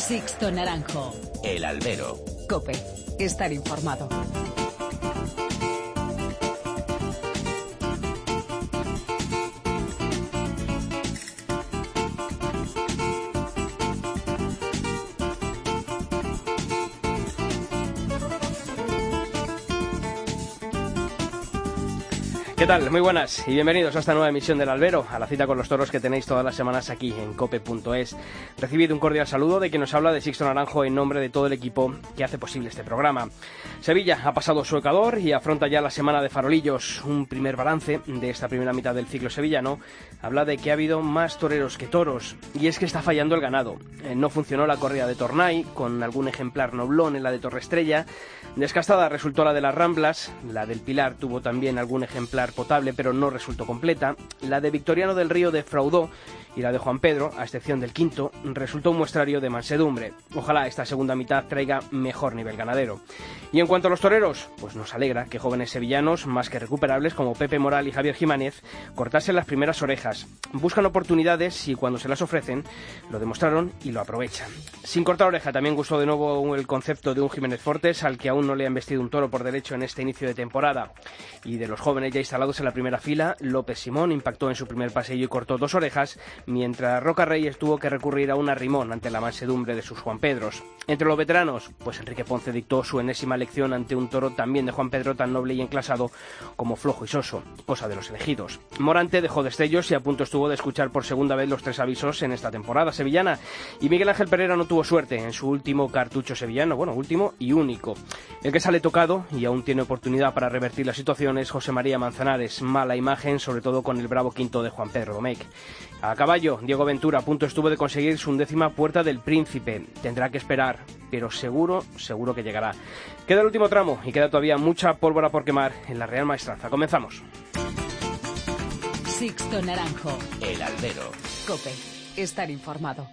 Sixto Naranjo. El Albero. COPE. Estar informado. ¿Qué tal? Muy buenas y bienvenidos a esta nueva emisión del Albero, a la cita con los toros que tenéis todas las semanas aquí en cope.es. Recibid un cordial saludo de quien nos habla, de Sixto Naranjo, en nombre de todo el equipo que hace posible este programa. Sevilla ha pasado su Ecuador y afronta ya la semana de farolillos. Un primer balance de esta primera mitad del ciclo sevillano habla de que ha habido más toreros que toros, y es que está fallando el ganado. No funcionó la corrida de Tornay, con algún ejemplar noblón en la de Torre Estrella. Descastada resultó la de las Ramblas, la del Pilar tuvo también algún ejemplar potable, pero no resultó completa. La de Victoriano del Río defraudó, y la de Juan Pedro, a excepción del quinto, resultó un muestrario de mansedumbre. Ojalá esta segunda mitad traiga mejor nivel ganadero. Y en cuanto a los toreros, pues nos alegra que jóvenes sevillanos, más que recuperables, como Pepe Moral y Javier Jiménez, cortasen las primeras orejas. Buscan oportunidades y cuando se las ofrecen, lo demostraron y lo aprovechan. Sin cortar oreja, también gustó de nuevo el concepto de un Jiménez Fortes, al que aún no le han vestido un toro por derecho en este inicio de temporada. Y de los jóvenes ya instalados en la primera fila, López Simón impactó en su primer paseillo y cortó 2 orejas, mientras Roca Reyes tuvo que recurrir a un arrimón ante la mansedumbre de sus Juan Pedros. Entre los veteranos, pues Enrique Ponce dictó su enésima lección ante un toro también de Juan Pedro, tan noble y enclasado como flojo y soso, cosa de los elegidos. Morante dejó destellos y a punto estuvo de escuchar por segunda vez los 3 avisos en esta temporada sevillana, y Miguel Ángel Pereira no tuvo suerte en su último cartucho sevillano, bueno, último y único. El que sale tocado y aún tiene oportunidad para revertir la situación es José María Manzanares. Mala imagen, sobre todo con el bravo quinto de Juan Pedro Domecq. A caballo, Diego Ventura a punto estuvo de conseguir su 11ª Puerta del Príncipe. Tendrá que esperar, pero seguro que llegará. Queda el último tramo y queda todavía mucha pólvora por quemar en la Real Maestranza. Comenzamos. Sixto Naranjo. El Albero. COPE. Estar informado.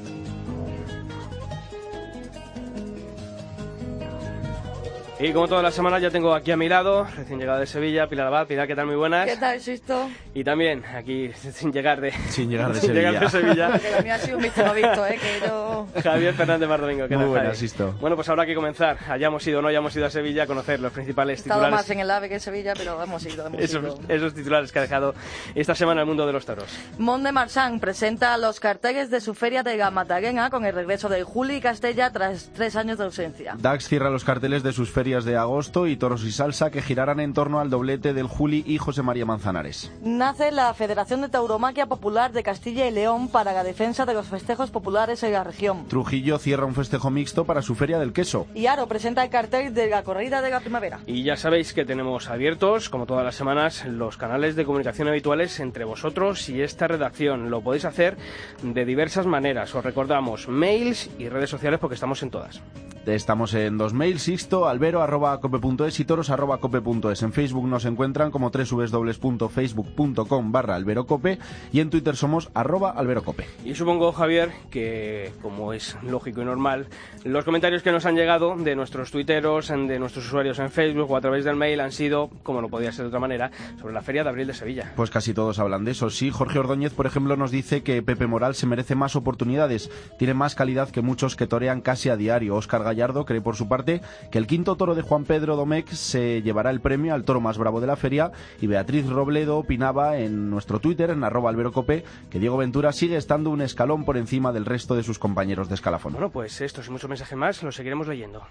Y como todas las semanas ya tengo aquí a mi lado, recién llegada de Sevilla, Pilar Abad. Pilar, ¿qué tal? Muy buenas. ¿Qué tal, Sisto? Y también aquí, sin llegar de Sevilla. Porque lo mío ha sido un visto no visto, que yo... Javier Fernández Mardomingo, ¿qué tal? Muy buenas, Sisto. Bueno, pues habrá que comenzar. Hayamos ido o no hayamos ido a Sevilla a conocer los principales titulares. He estado más en el AVE que en Sevilla, pero hemos ido. Esos titulares que ha dejado esta semana el mundo de los toros. Mont de Marsan presenta los carteles de su feria de Gamataguena con el regreso de Juli y Castella tras 3 años de ausencia. Dax cierra los carteles de sus ferias de agosto y toros y salsa que girarán en torno al doblete del Juli y José María Manzanares. Nace la Federación de Tauromaquia Popular de Castilla y León para la defensa de los festejos populares en la región. Trujillo cierra un festejo mixto para su feria del queso. Y Aro presenta el cartel de la corrida de la primavera. Y ya sabéis que tenemos abiertos, como todas las semanas, los canales de comunicación habituales entre vosotros y esta redacción. Lo podéis hacer de diversas maneras. Os recordamos mails y redes sociales porque estamos en todas. Estamos en 2 mails, Sixto, albero@cope.es y toros@cope.es. En Facebook nos encuentran como www.facebook.com/alberocope y en Twitter somos @alberocope. Y supongo, Javier, que como es lógico y normal, los comentarios que nos han llegado de nuestros tuiteros, de nuestros usuarios en Facebook o a través del mail han sido, como no podía ser de otra manera, sobre la Feria de Abril de Sevilla. Pues casi todos hablan de eso, sí. Jorge Ordóñez, por ejemplo, nos dice que Pepe Moral se merece más oportunidades, tiene más calidad que muchos que torean casi a diario. Óscar Gallardo cree por su parte que el quinto toro de Juan Pedro Domecq se llevará el premio al toro más bravo de la feria, y Beatriz Robledo opinaba en nuestro Twitter, en @alberocope, que Diego Ventura sigue estando un escalón por encima del resto de sus compañeros de escalafón. Bueno, pues estos y muchos mensajes más los seguiremos leyendo.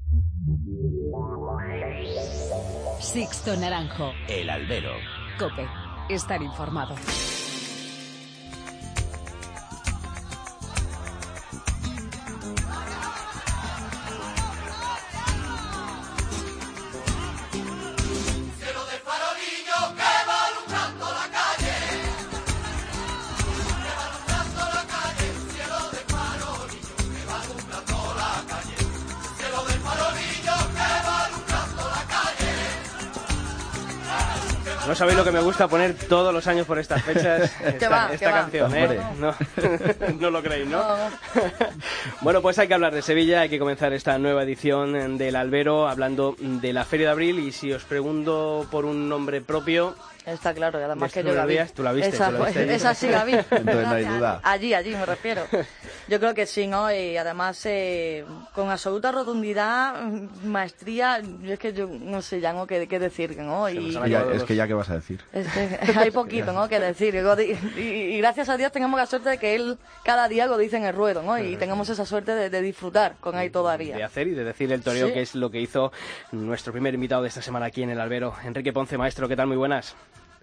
Sixto Naranjo. El Albero. COPE. Estar informado. No sabéis lo que me gusta poner todos los años por estas fechas esta canción, ¿eh? No lo creéis, ¿no? Bueno, pues hay que hablar de Sevilla, hay que comenzar esta nueva edición del Albero hablando de la Feria de Abril, y si os pregunto por un nombre propio... Está claro, y además que yo la vi. Tú la viste. Esa sí la vi. Entonces no hay duda. Allí me refiero. Yo creo que sí, ¿no? Y además, con absoluta rotundidad, maestría, es que yo no sé ya no qué decir, ¿no? Es que ya qué vas a decir. Hay poquito, ¿no?, que decir. Y gracias a Dios tenemos la suerte de que él cada día lo dice en el ruedo, ¿no? Y tengamos esa suerte de disfrutar con él todavía. De hacer y de decir el toreo, sí, que es lo que hizo nuestro primer invitado de esta semana aquí en el albero, Enrique Ponce. Maestro, ¿qué tal? Muy buenas.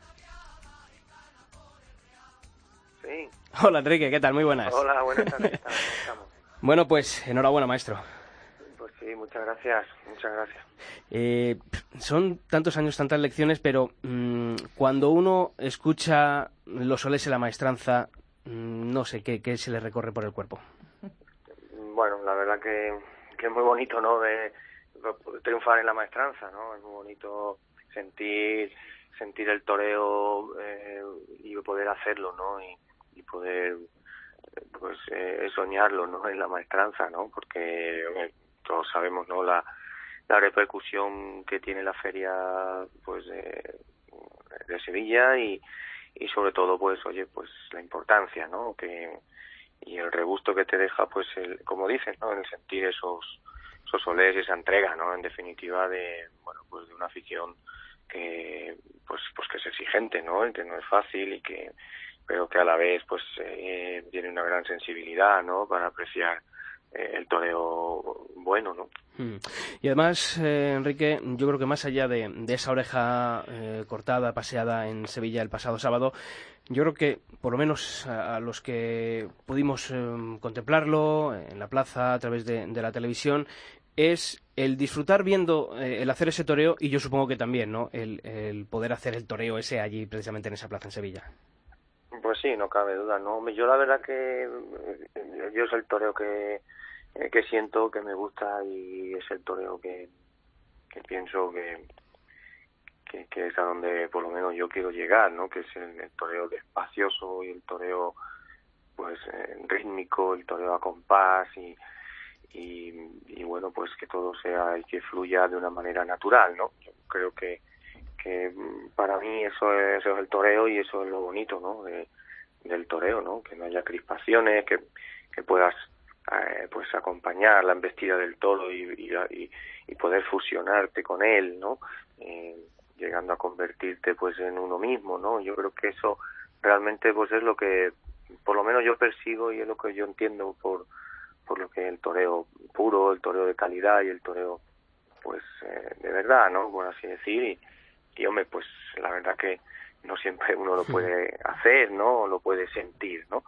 Sí. Hola, Enrique, ¿qué tal? Muy buenas. Hola, buenas tardes. ¿Cómo estamos? Bueno, pues enhorabuena, maestro. Pues sí, muchas gracias, muchas gracias. Son tantos años, tantas lecciones, pero cuando uno escucha los soles en la maestranza, no sé qué se le recorre por el cuerpo. Bueno, la verdad que es muy bonito, ¿no?, de triunfar en la maestranza, ¿no? Es muy bonito sentir el toreo y poder hacerlo, ¿no? Y poder pues soñarlo, ¿no?, en la maestranza, ¿no? Porque todos sabemos, ¿no?, la repercusión que tiene la feria pues de Sevilla y sobre todo pues pues la importancia, ¿no?, y el regusto que te deja, pues como dicen, ¿no?, el sentir esos solés, esa entrega, ¿no?, en definitiva de una afición que pues que es exigente, ¿no?, y que no es fácil pero que a la vez pues tiene una gran sensibilidad, ¿no?, para apreciar el toreo bueno, ¿no? Y además, Enrique, yo creo que más allá de esa oreja cortada, paseada en Sevilla el pasado sábado, yo creo que, por lo menos a los que pudimos contemplarlo en la plaza a través de la televisión, es el disfrutar viendo el hacer ese toreo, y yo supongo que también, ¿no?, el poder hacer el toreo ese allí, precisamente en esa plaza en Sevilla. Pues sí, no cabe duda, ¿no? Yo la verdad que yo es el toreo que siento, que me gusta, y es el toreo que pienso que es a donde por lo menos yo quiero llegar, ¿no? Que es el toreo despacioso y el toreo pues rítmico, el toreo a compás y bueno, pues que todo sea y que fluya de una manera natural, ¿no? Yo creo que para mí eso es el toreo, y eso es lo bonito, ¿no?, del toreo, ¿no? Que no haya crispaciones, que puedas pues acompañar la embestida del toro y poder fusionarte con él, ¿no? Llegando a convertirte pues en uno mismo, ¿no? Yo creo que eso realmente pues es lo que por lo menos yo persigo, y es lo que yo entiendo por lo que el toreo puro, el toreo de calidad y el toreo pues de verdad, ¿no?, por así decir, y hombre, pues la verdad que no siempre uno lo puede hacer, ¿no?, o lo puede sentir, ¿no?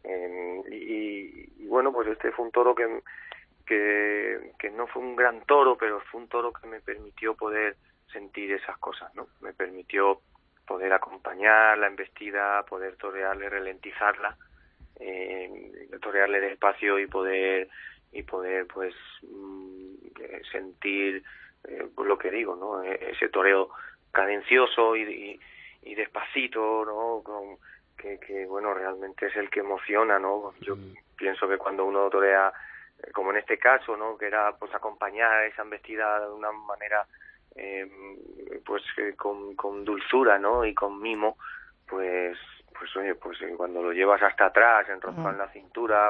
Y bueno, pues este fue un toro que no fue un gran toro, pero fue un toro que me permitió poder sentir esas cosas, ¿no? Me permitió poder acompañar la embestida, poder torearle, ralentizarla, torearle despacio y poder pues sentir lo que digo, ¿no?, ese toreo cadencioso y despacito, ¿no?, que bueno, realmente es el que emociona, ¿no? Yo pienso que cuando uno torea, como en este caso, ¿no?, que era pues acompañar esa embestida de una manera pues con dulzura, ¿no?, y con mimo, pues oye, pues cuando lo llevas hasta atrás, enroscado en la cintura,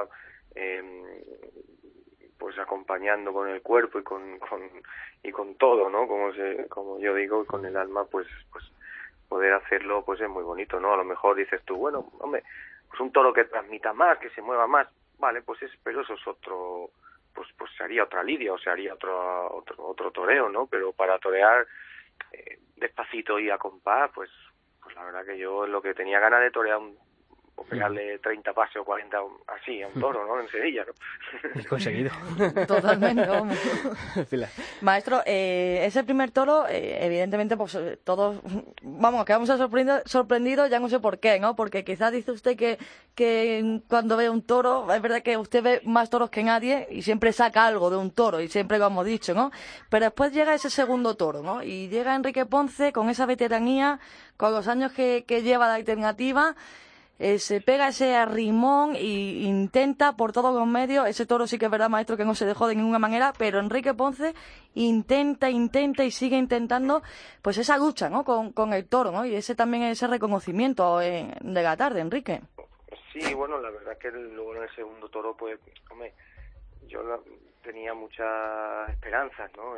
pues acompañando con el cuerpo y con todo, ¿no?, como yo digo, con el alma, pues poder hacerlo pues es muy bonito, ¿no? A lo mejor dices tú, bueno, hombre, pues un toro que transmita más, que se mueva más, vale, pero eso es otro, pues se haría otra lidia, o se haría otro toreo, ¿no? Pero para torear despacito y a compás, pues la verdad que yo lo que tenía ganas de torear o pegarle 30 pases o 40 así a un toro, ¿no?, en Sevilla, ¿no? Y conseguido. Totalmente, vamos. Maestro, ese primer toro, evidentemente, pues todos, vamos, quedamos sorprendidos, ya no sé por qué, ¿no? Porque quizás dice usted que cuando ve un toro, es verdad que usted ve más toros que nadie y siempre saca algo de un toro, y siempre lo hemos dicho, ¿no? Pero después llega ese segundo toro, ¿no? Y llega Enrique Ponce con esa veteranía, con los años que lleva de alternativa. Se pega ese arrimón y intenta por todos los medios. Ese toro sí que es verdad, maestro, que no se dejó de ninguna manera, pero Enrique Ponce intenta y sigue intentando pues esa lucha, ¿no?, con el toro, ¿no? Y ese también es ese reconocimiento de la tarde, Enrique. Sí, bueno, la verdad que luego en el segundo toro, pues, hombre, yo tenía muchas esperanzas, ¿no?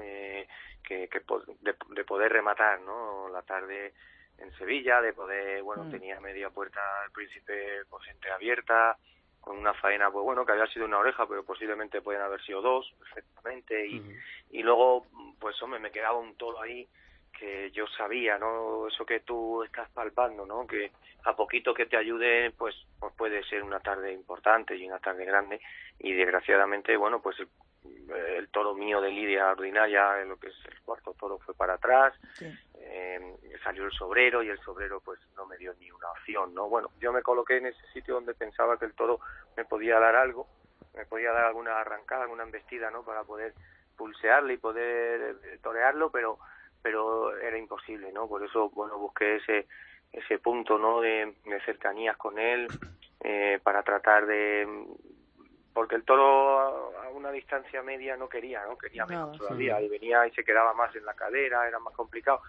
De poder rematar, ¿no? La tarde en Sevilla, de poder, bueno, tenía media puerta del Príncipe pues entreabierta, con una faena, pues bueno, que había sido una oreja, pero posiblemente pueden haber sido dos, perfectamente, y luego, pues hombre, me quedaba un toro ahí que yo sabía, ¿no? Eso que tú estás palpando, ¿no? Que a poquito que te ayude, pues puede ser una tarde importante y una tarde grande, y desgraciadamente, bueno, pues el toro mío de lidia ordinaria, lo que es el cuarto toro, fue para atrás, salió el sobrero, y el sobrero pues no me dio ni una opción, ¿no? Bueno, yo me coloqué en ese sitio donde pensaba que el toro me podía dar algo, me podía dar alguna arrancada, alguna embestida, ¿no? Para poder pulsearle y poder torearlo, pero era imposible, ¿no? Por eso, bueno, busqué ese punto, ¿no? De cercanías con él, para tratar de... Porque el toro a una distancia media no quería menos todavía, y venía y se quedaba más en la cadera, era más complicado,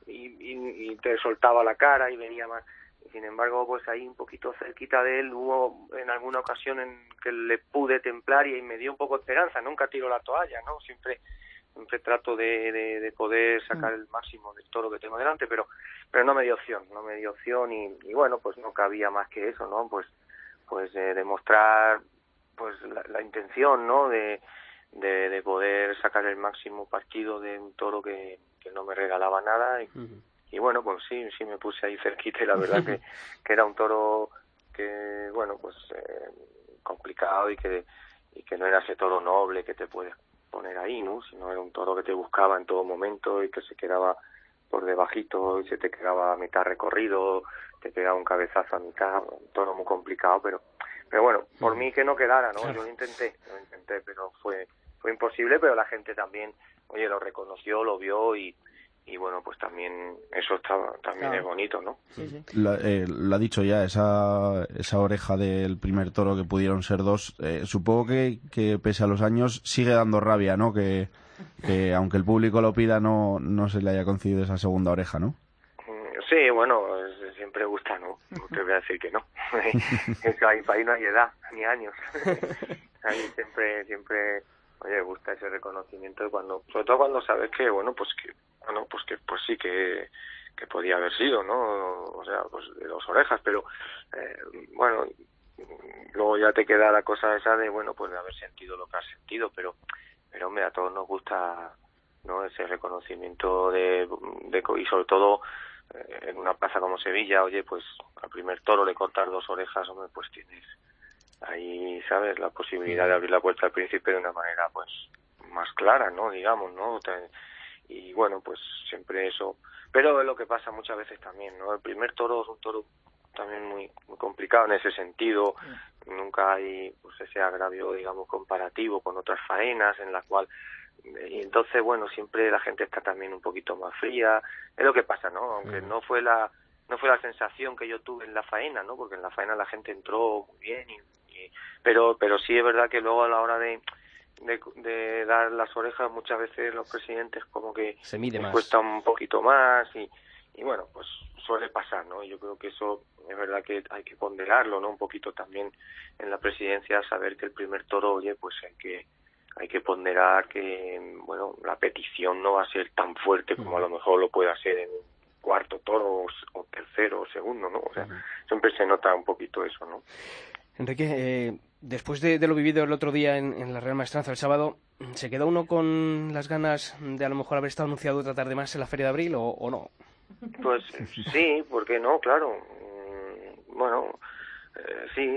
y te soltaba la cara y venía más. Sin embargo, pues ahí un poquito cerquita de él hubo en alguna ocasión en que le pude templar y me dio un poco de esperanza. Nunca tiro la toalla, ¿no? Siempre trato de poder sacar el máximo del toro que tengo delante, pero no me dio opción, y bueno, pues no cabía más que eso, ¿no? Pues demostrar pues la intención, ¿no? De poder sacar el máximo partido de un toro que no me regalaba nada, y bueno, pues sí me puse ahí cerquita, y la verdad que era un toro que, bueno, pues complicado, y que no era ese toro noble que te puedes poner ahí, ¿no? Sino era un toro que te buscaba en todo momento y que se quedaba por debajito y se te quedaba a mitad recorrido, te pegaba un cabezazo a mitad, un toro muy complicado, pero bueno, por mí que no quedara, ¿no? Yo lo intenté, pero fue imposible, pero la gente también, oye, lo reconoció, lo vio, y bueno, pues también eso también es bonito, ¿no? Sí. Lo ha dicho ya, esa oreja del primer toro, que pudieron ser dos, supongo que pese a los años sigue dando rabia, ¿no? Que aunque el público lo pida, no se le haya concedido esa segunda oreja, ¿no? Sí, bueno, siempre gusta, ¿no? No te voy a decir que no. Eso ahí no hay edad, ni años. Ahí siempre, oye, gusta ese reconocimiento, sobre todo cuando sabes que, pues sí que podía haber sido, ¿no? O sea, pues de dos orejas, pero bueno, luego ya te queda la cosa esa de, bueno, pues de haber sentido lo que has sentido, pero hombre, a todos nos gusta, ¿no? Ese reconocimiento y sobre todo en una plaza como Sevilla, oye, pues al primer toro le cortas dos orejas, hombre, pues tienes ahí, ¿sabes?, la posibilidad de abrir la puerta al Príncipe de una manera, pues, más clara, ¿no?, digamos, ¿no? Y bueno, pues siempre eso. Pero es lo que pasa muchas veces también, ¿no? El primer toro es un toro también muy complicado en ese sentido. Nunca hay pues ese agravio, digamos, comparativo con otras faenas en la cual... Y entonces, bueno, siempre la gente está también un poquito más fría. Es lo que pasa, ¿no? Aunque no fue la sensación que yo tuve en la faena, ¿no? Porque en la faena la gente entró muy bien, pero sí es verdad que luego a la hora de dar las orejas, muchas veces los presidentes como que les cuesta un poquito más, y bueno, pues suele pasar, ¿no? Yo creo que eso es verdad que hay que ponderarlo, ¿no? Un poquito también en la presidencia, saber que el primer toro, oye, pues hay que ponderar que, bueno, la petición no va a ser tan fuerte como a lo mejor lo pueda ser en cuarto toro o tercero o segundo, ¿no? O sea, siempre se nota un poquito eso, ¿no? Enrique, después de lo vivido el otro día en la Real Maestranza el sábado, ¿se queda uno con las ganas de a lo mejor haber estado anunciado tratar de más en la Feria de Abril o no? Pues sí, ¿por qué no? Claro. Bueno, sí.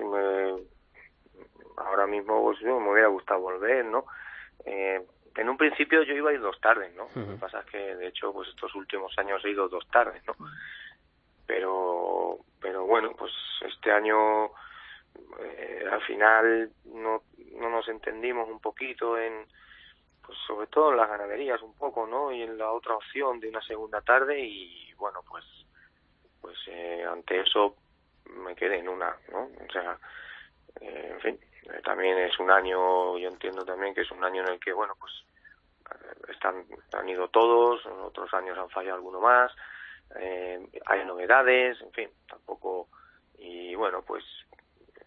Ahora mismo pues, me hubiera gustado volver, ¿no? En un principio yo iba a ir 2 tardes, ¿no? Lo que pasa es que, de hecho, pues estos últimos años he ido 2 tardes, ¿no? Pero bueno, pues este año al final no nos entendimos un poquito pues sobre todo en las ganaderías un poco, ¿no? Y en la otra opción de una segunda tarde, y bueno, pues ante eso me quedé en una, ¿no? O sea, en fin, también es un año, yo entiendo también que es un año en el que, bueno, pues han ido todos, en otros años han fallado alguno más, hay novedades, en fin, tampoco, y bueno, pues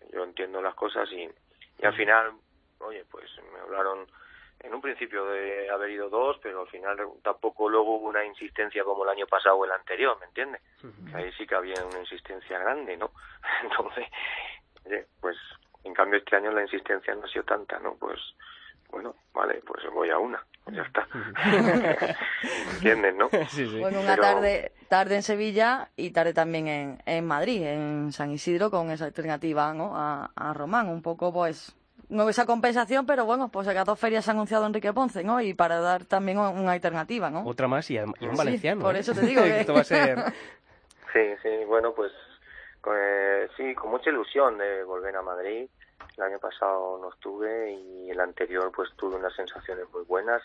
yo entiendo las cosas y al final, oye, pues me hablaron en un principio de haber ido 2, pero al final tampoco luego hubo una insistencia como el año pasado o el anterior, ¿me entiendes? Que ahí sí que había una insistencia grande, ¿no? Entonces, oye, pues en cambio este año la insistencia no ha sido tanta, ¿no? Pues bueno, vale, pues voy a una, pues ya está. ¿Entiendes, no? Sí, sí. Bueno, una tarde en Sevilla y tarde también en Madrid, en San Isidro, con esa alternativa, ¿no? A Román, un poco, pues, no esa compensación, pero bueno, pues a 2 ferias se ha anunciado Enrique Ponce, ¿no? Y para dar también una alternativa, ¿no? Otra más y un valenciano. Sí, por eso te digo que... Esto va a ser... Sí, bueno, pues sí, con mucha ilusión de volver a Madrid. El año pasado no estuve y el anterior pues tuve unas sensaciones muy buenas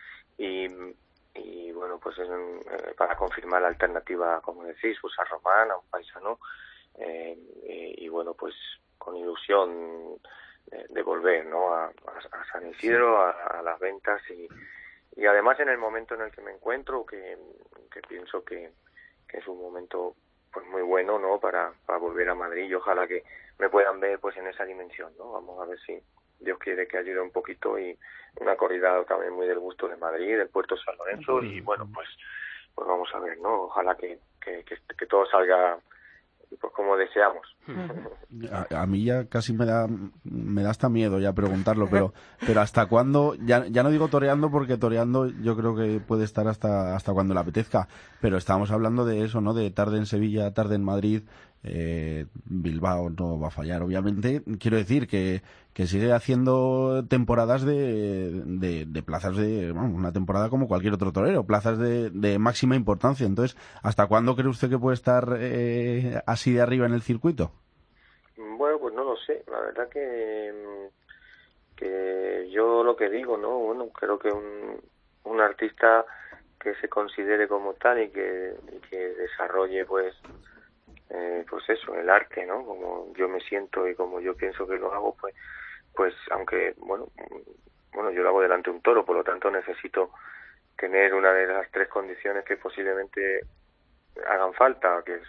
y bueno, pues para confirmar la alternativa, como decís, pues a Román, a un paisano, y bueno, pues con ilusión de volver, ¿no? A San Isidro, a las ventas y además en el momento en el que me encuentro, que pienso que es un momento pues muy bueno, ¿no? Para volver a Madrid y ojalá que me puedan ver pues en esa dimensión, ¿no? Vamos a ver si Dios quiere que ayude un poquito y una corrida también muy del gusto de Madrid, del Puerto San Lorenzo y bueno, pues vamos a ver, ¿no? Ojalá que todo salga pues como deseamos. A mí ya casi me da hasta miedo ya preguntarlo, pero ¿hasta cuándo? Ya no digo toreando porque toreando yo creo que puede estar hasta cuando le apetezca, pero estábamos hablando de eso, ¿no? De tarde en Sevilla, tarde en Madrid, Bilbao no va a fallar, obviamente. Quiero decir que sigue haciendo temporadas de plazas una temporada como cualquier otro torero, plazas de máxima importancia. Entonces, ¿hasta cuándo cree usted que puede estar así de arriba en el circuito? Bueno, pues no lo sé. La verdad que yo lo que digo, ¿no? Bueno, creo que un artista que se considere como tal y que desarrolle pues eso, el arte, ¿no? Como yo me siento y como yo pienso que lo hago, pues aunque, bueno, yo lo hago delante de un toro, por lo tanto necesito tener una de las 3 condiciones que posiblemente hagan falta, que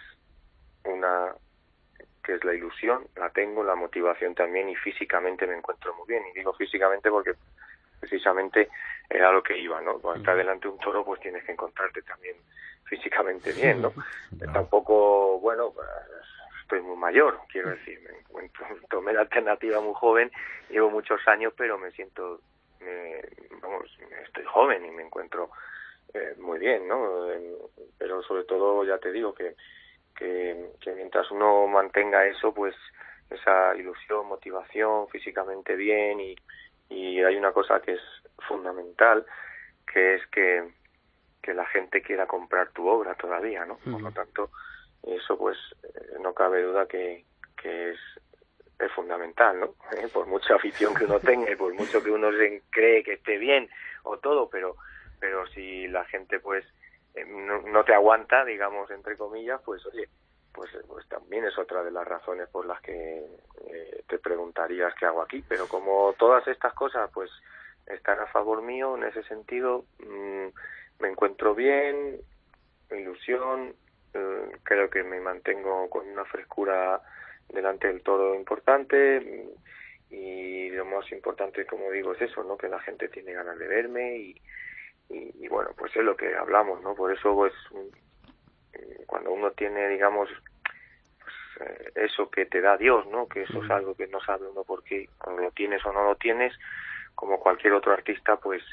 es la ilusión, la tengo, la motivación también y físicamente me encuentro muy bien. Y digo físicamente porque precisamente era lo que iba, ¿no? Cuando estás delante de un toro pues tienes que encontrarte también físicamente bien, ¿no? Claro. Tampoco, bueno, estoy muy mayor, quiero decir, tomé la alternativa muy joven, llevo muchos años, pero me siento, estoy joven y me encuentro muy bien, ¿no? Pero sobre todo, ya te digo que mientras uno mantenga eso, pues esa ilusión, motivación, físicamente bien y hay una cosa que es fundamental, que es que la gente quiera comprar tu obra todavía, ¿no? Por lo tanto, eso pues no cabe duda que es fundamental, ¿no? Por mucha afición que uno tenga y por mucho que uno se cree que esté bien o todo, pero si la gente pues no te aguanta, digamos, entre comillas, pues oye, pues también es otra de las razones por las que te preguntarías qué hago aquí, pero como todas estas cosas pues están a favor mío en ese sentido, me encuentro bien, ilusión, creo que me mantengo con una frescura delante del toro importante y lo más importante, como digo, es eso, ¿no? Que la gente tiene ganas de verme y bueno, pues es lo que hablamos, ¿no? Por eso pues cuando uno tiene, digamos, pues, eso que te da Dios, ¿no? Que eso es algo que no sabe uno por qué, o lo tienes o no lo tienes, como cualquier otro artista, pues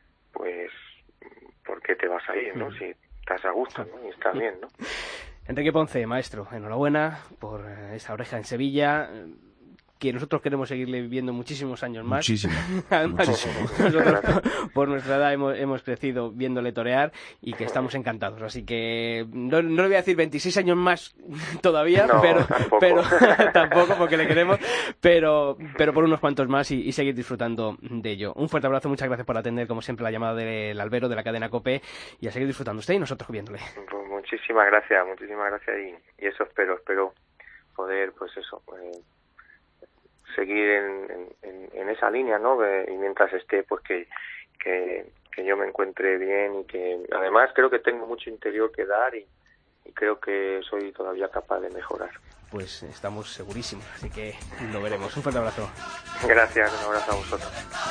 ¿por qué te vas a ir, no? Si estás a gusto, ¿no? Y estás bien, ¿no? Enrique Ponce, maestro, enhorabuena por esa oreja en Sevilla, que nosotros queremos seguirle viviendo muchísimos años más. Muchísimo. Además, muchísimo. Nosotros, por nuestra edad, hemos crecido viéndole torear y que estamos encantados. Así que no le voy a decir 26 años más todavía, no, pero tampoco porque le queremos, pero por unos cuantos más y seguir disfrutando de ello. Un fuerte abrazo, muchas gracias por atender, como siempre, la llamada del albero de la cadena COPE y a seguir disfrutando usted y nosotros viéndole. Pues muchísimas gracias y eso espero poder, pues eso, seguir en esa línea, ¿no? Y mientras esté, pues que yo me encuentre bien y que además creo que tengo mucho interior que dar y creo que soy todavía capaz de mejorar. Pues estamos segurísimos, así que lo veremos. Un fuerte abrazo. Gracias, un abrazo a vosotros.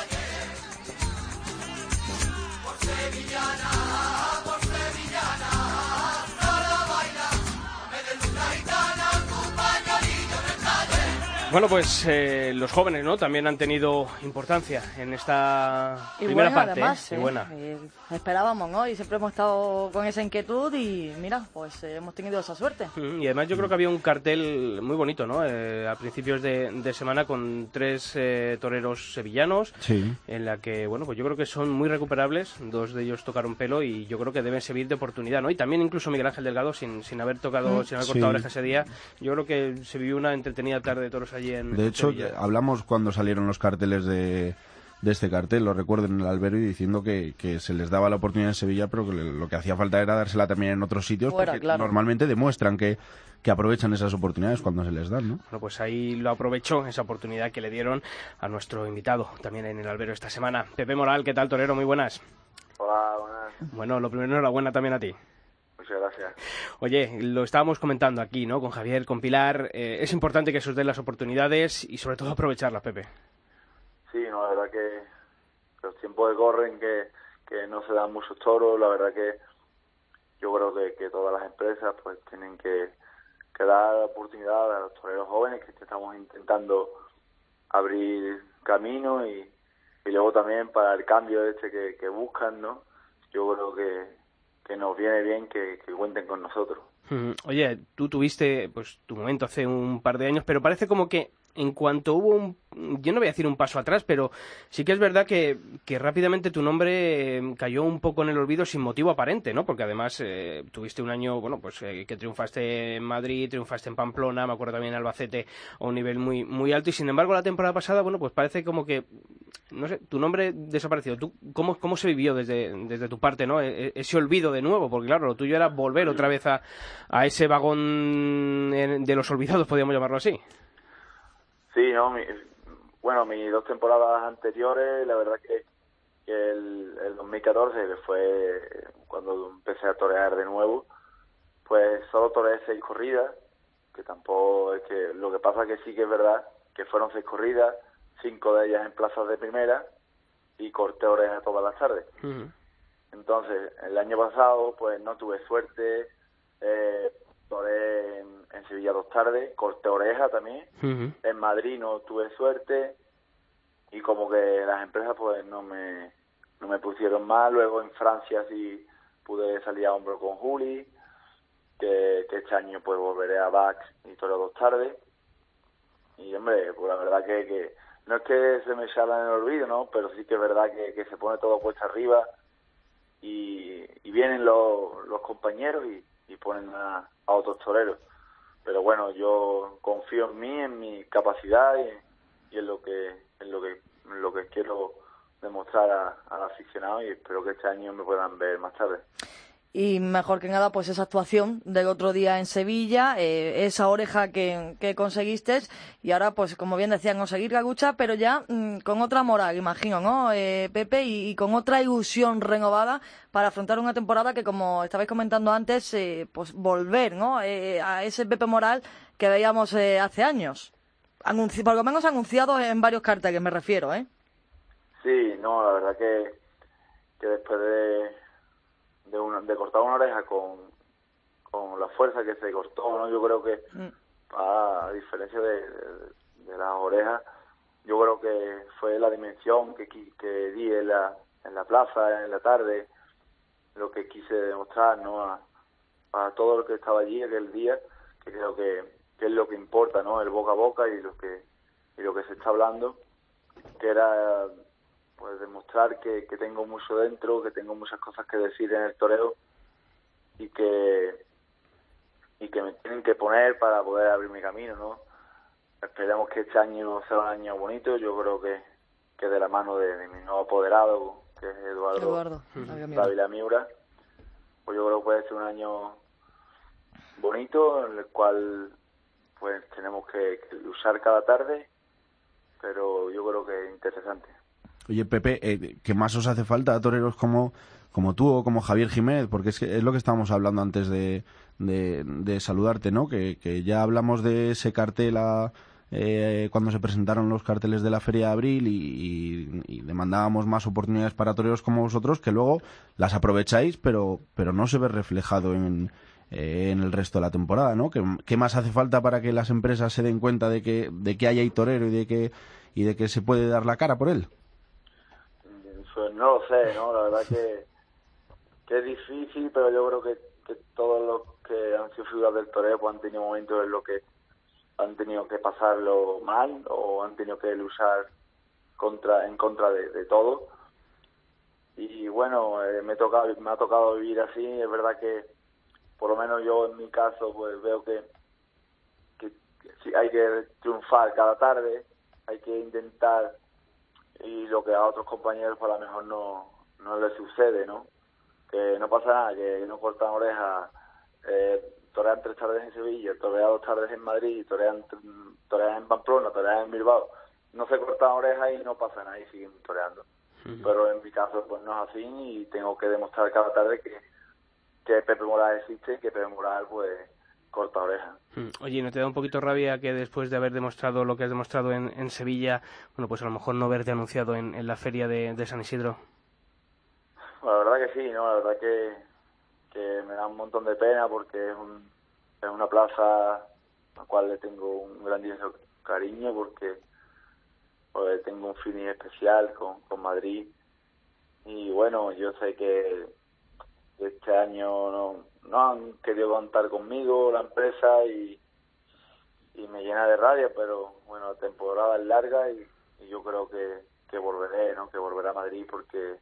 Bueno, pues los jóvenes, ¿no? También han tenido importancia en esta primera parte. Además, y buena. Esperábamos, ¿no? Y siempre hemos estado con esa inquietud y mira, pues hemos tenido esa suerte. Y además yo creo que había un cartel muy bonito, ¿no? A principios de semana con 3 toreros sevillanos, Sí. en la que, bueno, pues yo creo que son muy recuperables. 2 de ellos tocaron pelo y yo creo que deben servir de oportunidad, ¿no? Y también incluso Miguel Ángel Delgado, sin haber tocado, sin haber cortado oreja ese día, yo creo que se vivió una entretenida tarde de toros allí en De hecho, Sevilla. hablamos cuando salieron los carteles de este cartel, lo recuerdo en el albero, y diciendo que se les daba la oportunidad en Sevilla, pero que lo que hacía falta era dársela también en otros sitios, Fuera, porque claro. normalmente demuestran que aprovechan esas oportunidades cuando se les dan, ¿no? Bueno, pues ahí lo aprovechó, esa oportunidad que le dieron a nuestro invitado también en el albero esta semana. Pepe Moral, ¿qué tal, torero? Muy buenas. Hola, buenas. Bueno, lo primero, enhorabuena también a ti. Muchas gracias. Oye, lo estábamos comentando aquí, ¿no? Con Javier, con Pilar. Es importante que se os den las oportunidades y sobre todo aprovecharlas, Pepe. Sí, no, la verdad que los tiempos que corren, que no se dan muchos toros, la verdad que yo creo que todas las empresas pues tienen que dar oportunidad a los toreros jóvenes, que estamos intentando abrir camino y luego también para el cambio que buscan, ¿no? Yo creo que nos viene bien que cuenten con nosotros. Oye, tú tuviste pues tu momento hace un par de años, pero parece como que en cuanto hubo yo no voy a decir un paso atrás, pero sí que es verdad que rápidamente tu nombre cayó un poco en el olvido sin motivo aparente, ¿no? Porque además tuviste un año, bueno, pues que triunfaste en Madrid, triunfaste en Pamplona, me acuerdo también en Albacete a un nivel muy muy alto, y sin embargo la temporada pasada, bueno, pues parece como que, no sé, tu nombre desapareció. ¿Tú cómo se vivió desde tu parte, ¿no? Ese olvido de nuevo, porque claro, lo tuyo era volver otra vez a ese vagón de los olvidados, podríamos llamarlo así. Sí, no, mis 2 temporadas anteriores, la verdad que el 2014, que fue cuando empecé a torear de nuevo, pues solo toreé 6 corridas, que tampoco es que, lo que pasa que sí que es verdad que fueron 6 corridas, 5 de ellas en plazas de primera, y corté orejas todas las tardes. Entonces, el año pasado, pues no tuve suerte, toreé en Sevilla 2 tardes, corté oreja también. En Madrid no tuve suerte y como que las empresas pues no me pusieron mal. Luego en Francia sí pude salir a hombro con Juli, que este año pues volveré a Bax y toreo 2 tardes. Y hombre, pues la verdad que no es que se me salga en el olvido, ¿no? Pero sí que es verdad que se pone todo puesto arriba y vienen los compañeros y ponen a otros toreros. Pero bueno, yo confío en mí, en mi capacidad y en lo que quiero demostrar al aficionado, y espero que este año me puedan ver más tarde. Y mejor que nada, pues esa actuación del otro día en Sevilla, esa oreja que conseguiste, y ahora, pues como bien decían, conseguir Gagucha, pero ya con otra moral, imagino, ¿no, Pepe? Y con otra ilusión renovada para afrontar una temporada que, como estabais comentando antes, pues volver, ¿no? A ese Pepe Moral que veíamos hace años. Por lo menos anunciado en varios carteles, me refiero, ¿eh? Sí, no, la verdad que después de cortar una oreja con la fuerza que se cortó, ¿no? Yo creo que a diferencia de las orejas, yo creo que fue la dimensión que di en la plaza, en la tarde, lo que quise demostrar, ¿no? A todo lo que estaba allí aquel día, que creo que es lo que importa, ¿no? El boca a boca y lo que se está hablando, que era pues demostrar que tengo mucho dentro, que tengo muchas cosas que decir en el toreo y que me tienen que poner para poder abrir mi camino, ¿no? Esperemos que este año sea un año bonito. Yo creo que de la mano de mi nuevo apoderado, que es Eduardo Dávila Miura, pues yo creo que puede ser un año bonito en el cual pues tenemos que luchar cada tarde, pero yo creo que es interesante. Oye, Pepe, ¿qué más os hace falta a toreros como como tú o como Javier Jiménez, porque es lo que estábamos hablando antes de saludarte, ¿no? Que ya hablamos de ese cartel cuando se presentaron los carteles de la Feria de Abril y demandábamos más oportunidades para toreros como vosotros, que luego las aprovecháis, pero no se ve reflejado en el resto de la temporada, ¿no? ¿Qué más hace falta para que las empresas se den cuenta de que hay ahí torero y de que se puede dar la cara por él? Pues no lo sé, ¿no? La verdad que es difícil, pero yo creo que todos los que han sido figuras del toreo pues han tenido momentos en los que han tenido que pasarlo mal o han tenido que luchar en contra de todo. Y bueno, me ha tocado vivir así. Es verdad que por lo menos yo en mi caso pues veo que sí, hay que triunfar cada tarde, hay que intentar, y lo que a otros compañeros pues a lo mejor no les sucede, ¿no? Que no pasa nada, que no cortan orejas, torean 3 tardes en Sevilla, torean 2 tardes en Madrid, torean en Pamplona, torean en Bilbao, no se cortan orejas y no pasa nada y siguen toreando. Pero en mi caso pues no es así y tengo que demostrar cada tarde que Pepe Moral existe y que Pepe Moral pues corta orejas. Oye, ¿no te da un poquito rabia que después de haber demostrado lo que has demostrado en Sevilla, bueno, pues a lo mejor no verte anunciado en la feria de San Isidro? La verdad que sí, ¿no? La verdad que me da un montón de pena porque es una plaza a la cual le tengo un grandioso cariño porque pues, tengo un feeling especial con Madrid y bueno, yo sé que este año no han querido contar conmigo la empresa y me llena de rabia, pero bueno, la temporada es larga y yo creo que volveré, ¿no? Que volveré a Madrid porque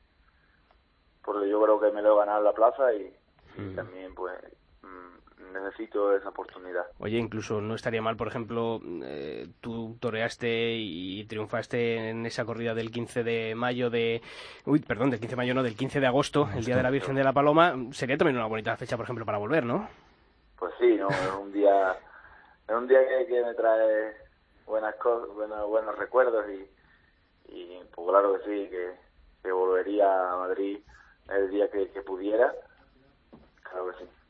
yo creo que me lo he ganado en la plaza y también pues necesito esa oportunidad. Oye, incluso no estaría mal, por ejemplo, tú toreaste y triunfaste en esa corrida del 15 de mayo del 15 de mayo no, del 15 de agosto, el Día de la Virgen de la Paloma. Sería también una bonita fecha, por ejemplo, para volver, ¿no? Pues sí, ¿no? Es un día que me trae buenas cosas, buenos recuerdos y pues claro que sí, que volvería a Madrid el día que pudiera, claro que sí.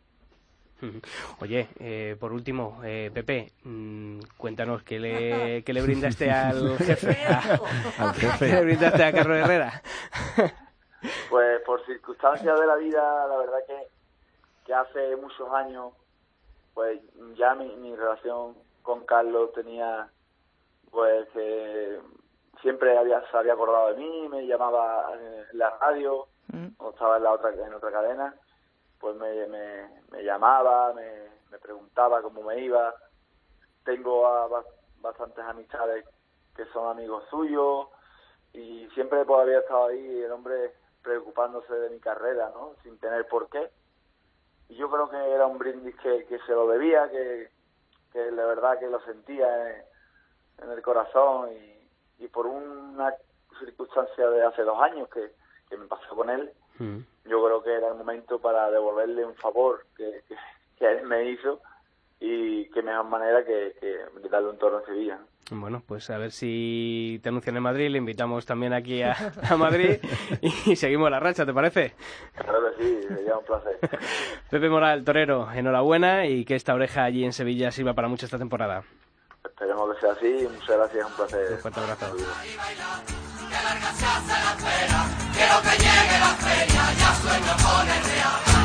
Oye, por último, Pepe, cuéntanos ¿qué le brindaste al jefe? Al jefe. ¿Qué le brindaste a Carlos Herrera? Pues por circunstancias de la vida, la verdad que hace muchos años, pues ya mi relación con Carlos tenía, pues siempre se había acordado de mí, me llamaba en la radio, o estaba en otra cadena, pues me llamaba, me preguntaba cómo me iba. Tengo bastantes amistades que son amigos suyos y siempre pues había estado ahí el hombre preocupándose de mi carrera, ¿no? Sin tener por qué. Y yo creo que era un brindis que se lo debía, que la verdad que lo sentía en el corazón y por una circunstancia de hace 2 años que me pasó con él, yo creo que era el momento para devolverle un favor que él me hizo y qué mejor manera que darle un toro en Sevilla. Bueno, pues a ver si te anuncian en Madrid, le invitamos también aquí a Madrid y seguimos la racha, ¿te parece? Claro que sí, sería un placer. Pepe Moral, torero, enhorabuena y que esta oreja allí en Sevilla sirva para mucho esta temporada. Esperemos que sea así, muchas gracias, un placer. Un fuerte abrazo. Que larga se hace la espera, quiero que llegue la feria, ya sueño con el real.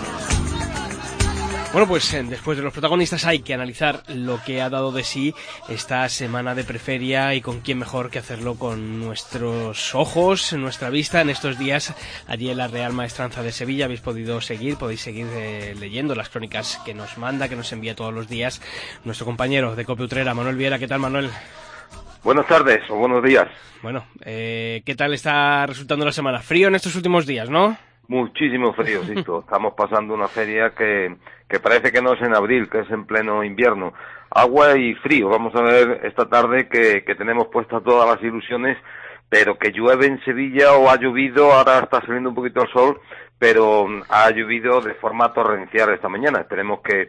Bueno, pues después de los protagonistas hay que analizar lo que ha dado de sí esta semana de preferia y con quién mejor que hacerlo con nuestros ojos, nuestra vista en estos días allí en la Real Maestranza de Sevilla. Podéis seguir leyendo las crónicas que nos manda, que nos envía todos los días nuestro compañero de Cope Utrera, Manuel Viera. ¿Qué tal, Manuel? Buenas tardes o buenos días. Bueno, ¿qué tal está resultando la semana? Frío en estos últimos días, ¿no? Muchísimo frío, Sisto. Estamos pasando una feria que parece que no es en abril, que es en pleno invierno. Agua y frío. Vamos a ver esta tarde que tenemos puestas todas las ilusiones, pero que llueve en Sevilla o ha llovido, ahora está saliendo un poquito el sol, pero ha llovido de forma torrencial esta mañana. Esperemos que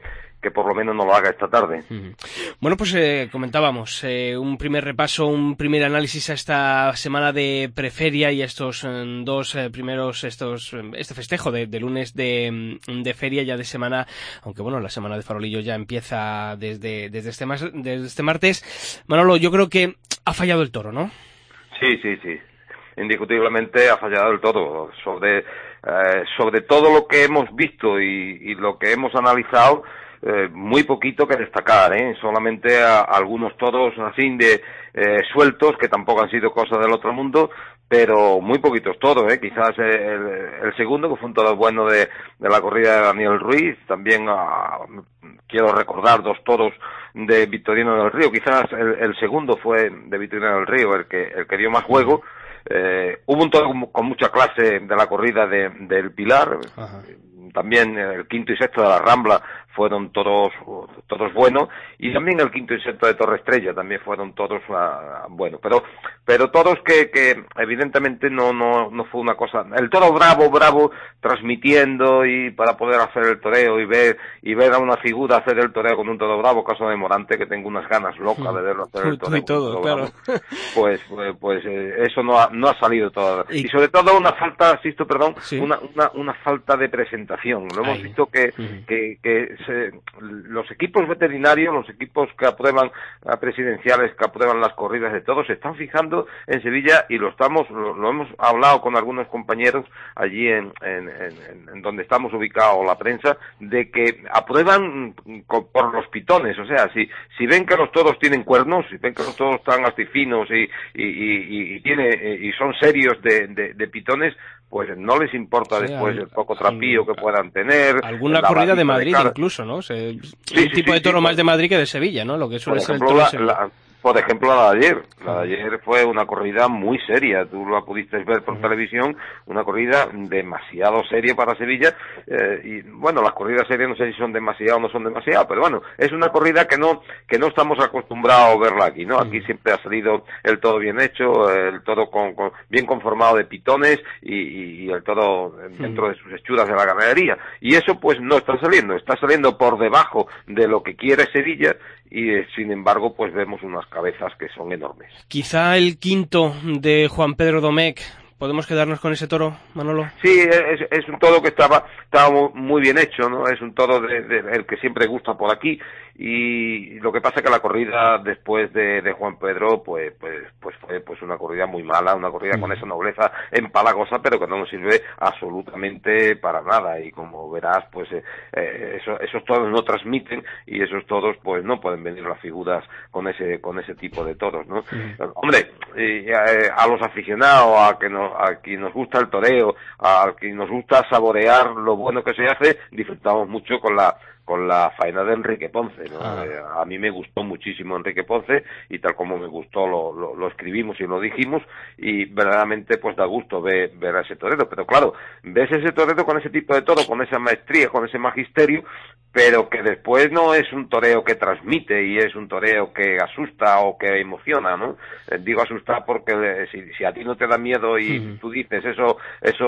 por lo menos no lo haga esta tarde. Bueno, pues comentábamos un primer repaso, un primer análisis a esta semana de preferia y estos dos primeros, este festejo de lunes de feria, ya de semana, aunque bueno, la semana de Farolillo ya empieza desde este martes. Manolo, yo creo que ha fallado el toro, ¿no? Sí. Indiscutiblemente ha fallado el toro. Sobre todo lo que hemos visto y lo que hemos analizado, muy poquito que destacar, solamente algunos toros así de sueltos, que tampoco han sido cosas del otro mundo, pero muy poquitos toros, quizás el segundo, que fue un toro bueno de la corrida de Daniel Ruiz, también quiero recordar 2 toros de Victorino del Río, quizás el segundo fue de Victorino del Río, el que dio más juego. Hubo un toro con mucha clase de la corrida del Pilar. Ajá. También el quinto y sexto de la Rambla fueron todos buenos, y también el quinto y sexto de Torre Estrella también fueron todos buenos, pero todos que evidentemente no fue una cosa, el toro bravo transmitiendo, y para poder hacer el toreo y ver a una figura hacer el toreo con un toro bravo, caso de Morante, que tengo unas ganas locas de verlo hacer el toreo y todo, claro. Pues eso no ha salido todavía, y sobre todo una falta, Sisto, perdón, sí. una falta de presentación. Lo hemos visto que los equipos veterinarios, los equipos que aprueban presidenciales, que aprueban las corridas de todos, se están fijando en Sevilla, y lo hemos hablado con algunos compañeros allí en donde estamos ubicados, la prensa, de que aprueban por los pitones. O sea, si ven que los toros tienen cuernos, si ven que los toros están astifinos y son serios de pitones, pues no les importa después el poco trapío que puedan tener. Alguna corrida de Madrid incluso, ¿no? Un tipo de toro más de Madrid que de Sevilla, ¿no? Lo que suele ser el toro de Sevilla. Por ejemplo, la de ayer. La de ayer fue una corrida muy seria. Tú la pudiste ver por televisión, una corrida demasiado seria para Sevilla. Y bueno, las corridas serias no sé si son demasiado o no son demasiado, pero bueno, es una corrida que no estamos acostumbrados a verla aquí, ¿no? Aquí siempre ha salido el toro bien hecho, el toro bien conformado de pitones, y el toro dentro de sus hechuras de la ganadería. Y eso pues no está saliendo por debajo de lo que quiere Sevilla, y sin embargo pues vemos unas cabezas que son enormes. Quizá el quinto de Juan Pedro Domecq, ¿podemos quedarnos con ese toro, Manolo? Sí, es un toro que estaba muy bien hecho, ¿no? Es un toro el que siempre gusta por aquí, y lo que pasa es que la corrida después de Juan Pedro pues fue pues una corrida muy mala, una corrida con esa nobleza empalagosa, pero que no nos sirve absolutamente para nada, y como verás pues esos toros no transmiten, y esos toros pues no pueden venir las figuras con ese tipo de toros, ¿no? Hombre, a los aficionados, a quien nos gusta el toreo, a quien nos gusta saborear lo bueno que se hace, disfrutamos mucho con la faena de Enrique Ponce, ¿no? A mí me gustó muchísimo Enrique Ponce, y tal como me gustó lo escribimos y lo dijimos, y verdaderamente pues da gusto ver a ese torero. Pero claro, ves ese torero con ese tipo de toro, con esa maestría, con ese magisterio, pero que después no es un toreo que transmite, y es un toreo que asusta o que emociona, ¿no? Digo asusta porque si a ti no te da miedo y tú dices eso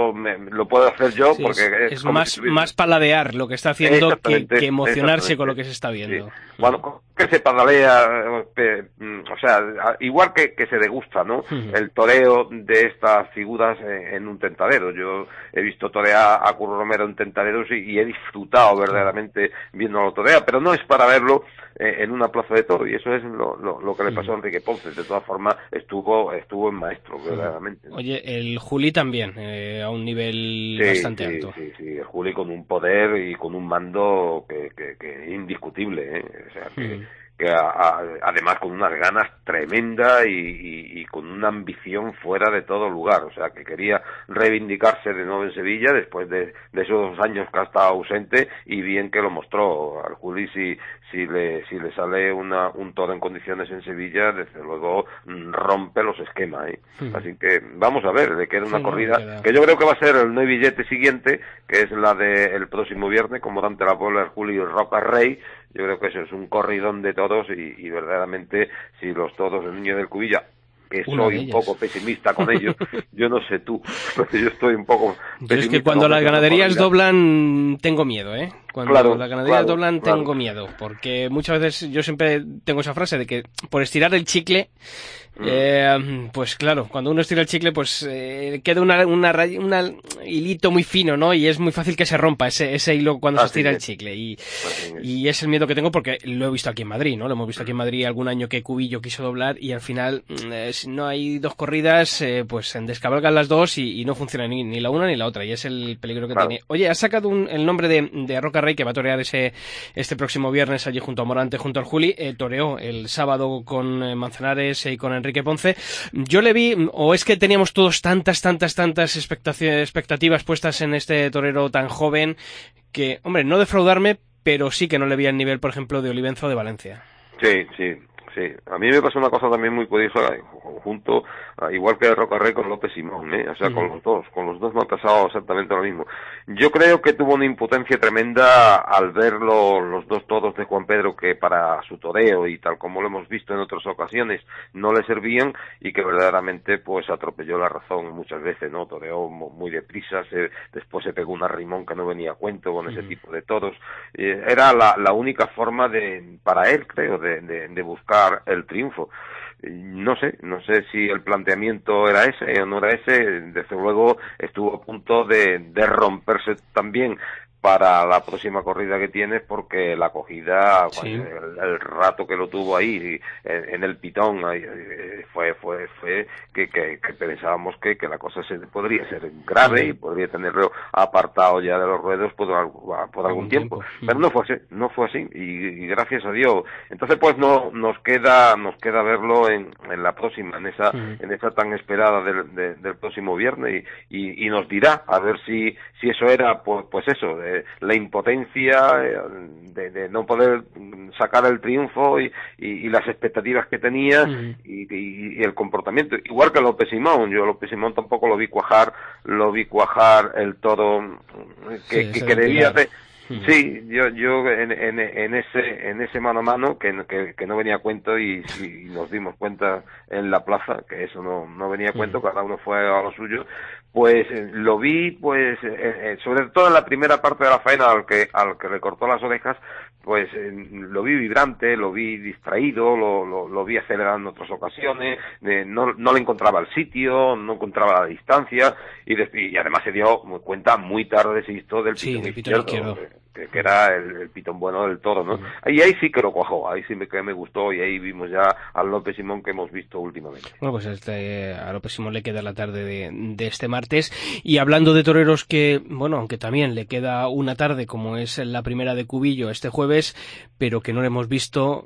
lo puedo hacer yo, sí, porque es más paladear lo que está haciendo que emocionarse con lo que se está viendo. Sí. Bueno, que se padalea, o sea, igual que se degusta, ¿no? El toreo de estas figuras en un tentadero. Yo he visto torear a Curro Romero en tentaderos y he disfrutado verdaderamente viéndolo torear, pero no es para verlo en una plaza de toro, y eso es lo que le pasó a Enrique Ponce. De todas formas, estuvo en maestro, verdaderamente, ¿no? Oye, el Juli también, a un nivel bastante alto. Sí, el Juli con un poder y con un mando que indiscutible, o sea, que además con unas ganas tremendas y con una ambición fuera de todo lugar, o sea, que quería reivindicarse de nuevo en Sevilla después de esos 2 años que ha estado ausente, y bien que lo mostró. Al Juli si le sale un toro en condiciones en Sevilla, desde luego rompe los esquemas, Así que vamos a ver, le queda una corrida que yo creo que va a ser el 9 billete siguiente, que es la del próximo viernes, como Dante la Puebla, el Juli y Roca Rey. Yo creo que eso es un corridón de toros, y verdaderamente si los toros del Niño del Cubilla, que soy un poco pesimista con ellos, yo no sé tú, pero yo estoy un poco pesimista. Yo es que cuando las ganaderías doblan tengo miedo, Cuando Claro, las ganaderías claro, doblan claro. tengo miedo, porque muchas veces yo siempre tengo esa frase de que por estirar el chicle, pues claro, cuando uno estira el chicle, pues queda un hilito muy fino, ¿no? Y es muy fácil que se rompa ese hilo cuando se estira el chicle. Y es el miedo que tengo porque lo he visto aquí en Madrid, ¿no? Lo hemos visto aquí en Madrid algún año que Cubillo quiso doblar y al final, si no hay dos corridas, pues descabalgan las dos y no funciona ni la una ni la otra. Y es el peligro que tiene. Oye, has sacado el nombre de Roca Rey, que va a torear este próximo viernes allí junto a Morante, junto al Juli. Toreó el sábado con Manzanares y con Enrique Ponce. Yo le vi, o es que teníamos todos tantas expectativas puestas en este torero tan joven que, hombre, no defraudarme, pero sí que no le vi al nivel, por ejemplo, de Olivenza o de Valencia. Sí. A mí me pasó una cosa también muy curiosa, junto, igual que Roca Rey con López Simón, o sea, con los dos me ha pasado exactamente lo mismo. Yo creo que tuvo una impotencia tremenda al ver los dos toros de Juan Pedro que para su toreo y tal como lo hemos visto en otras ocasiones no le servían y que verdaderamente pues atropelló la razón muchas veces, ¿no? Toreó muy deprisa, después se pegó un arrimón que no venía a cuento con ese tipo de toros. Era la única forma para él, creo, de buscar el triunfo. No sé si el planteamiento era ese o no era ese. Desde luego estuvo a punto de romperse también para la próxima corrida que tienes, porque la acogida, sí, el rato que lo tuvo ahí en el pitón, fue que pensábamos que la cosa podría ser grave y podría tenerlo apartado ya de los ruedos por algún tiempo. Pero no fue así y gracias a Dios. Entonces pues nos queda verlo en la próxima, en esa tan esperada del próximo viernes y nos dirá a ver si eso era pues eso, la impotencia de no poder sacar el triunfo y las expectativas que tenía y el comportamiento, igual que López Simón. Yo López Simón tampoco lo vi cuajar el toro que debía hacer. Sí, yo en ese mano a mano que no venía a cuento y nos dimos cuenta en la plaza que eso no venía a cuento, cada uno fue a lo suyo, pues lo vi pues sobre todo en la primera parte de la faena al que le cortó las orejas, pues lo vi vibrante, lo vi distraído, lo vi acelerando en otras ocasiones, no le encontraba el sitio, no encontraba la distancia y además se dio cuenta muy tarde, se hizo del pitón izquierdo. Que era el pitón bueno del toro, ¿no? Y ahí sí que lo cuajó, ahí sí que me gustó y ahí vimos ya al López Simón que hemos visto últimamente. Bueno, pues a López Simón le queda la tarde de este martes. Y hablando de toreros que, bueno, aunque también le queda una tarde como es la primera de Cubillo este jueves, pero que no le hemos visto,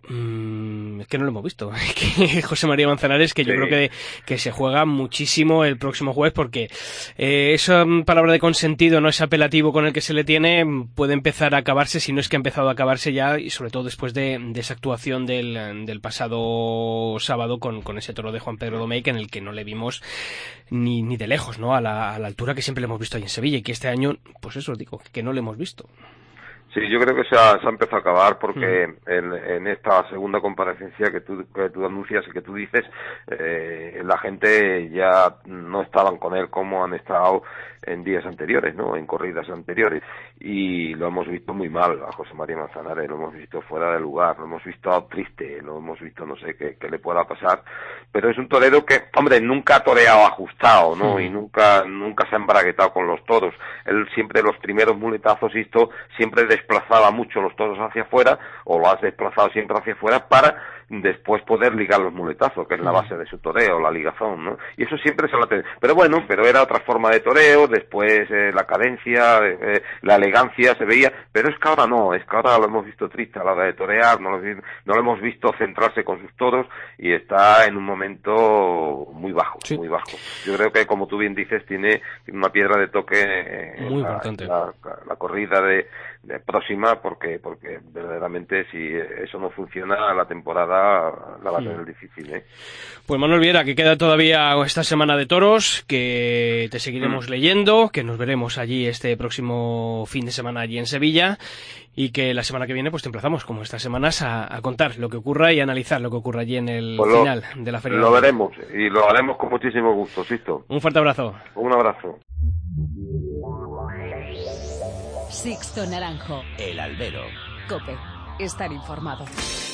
que José María Manzanares, que yo creo que se juega muchísimo el próximo jueves porque esa palabra de consentido, no es apelativo con el que se le tiene, puede empezar a acabarse, si no es que ha empezado a acabarse ya, y sobre todo después de esa actuación del pasado sábado con ese toro de Juan Pedro Domecq, en el que no le vimos ni de lejos, ¿no? A la altura que siempre le hemos visto ahí en Sevilla, y que este año, pues eso digo, que no le hemos visto. Sí, yo creo que se ha empezado a acabar porque en esta segunda comparecencia que tú anuncias y que tú dices, la gente ya no estaban con él como han estado en días anteriores, ¿no? En corridas anteriores. Y lo hemos visto muy mal a José María Manzanares, lo hemos visto fuera de lugar, lo hemos visto triste, lo hemos visto no sé qué le pueda pasar. Pero es un torero que, hombre, nunca ha toreado ajustado, ¿no? Y nunca se ha embraguetado con los toros. Él siempre los primeros muletazos, siempre desplazaba mucho los toros hacia afuera, o lo has desplazado siempre hacia afuera para después poder ligar los muletazos, que es la base de su toreo, la ligazón, ¿no? Y eso siempre se lo ha tenido. Pero era otra forma de toreo, después la cadencia, la elegancia se veía, pero es que ahora no, es que ahora lo hemos visto triste a la hora de torear, no lo hemos visto centrarse con sus toros y está en un momento muy bajo, muy bajo. Yo creo que, como tú bien dices, tiene una piedra de toque muy importante. La corrida de próxima, porque verdaderamente si eso no funciona, la temporada la va a tener difícil, ¿eh? Pues Manuel Viera, que queda todavía esta semana de toros, que te seguiremos leyendo, que nos veremos allí este próximo fin de semana allí en Sevilla, y que la semana que viene pues te emplazamos, como estas semanas, a contar lo que ocurra y a analizar lo que ocurra allí en el final de la feria. Lo veremos y lo haremos con muchísimo gusto, Sisto. Un fuerte abrazo. Un abrazo. Sixto Naranjo. El Albero. COPE. Estar informado.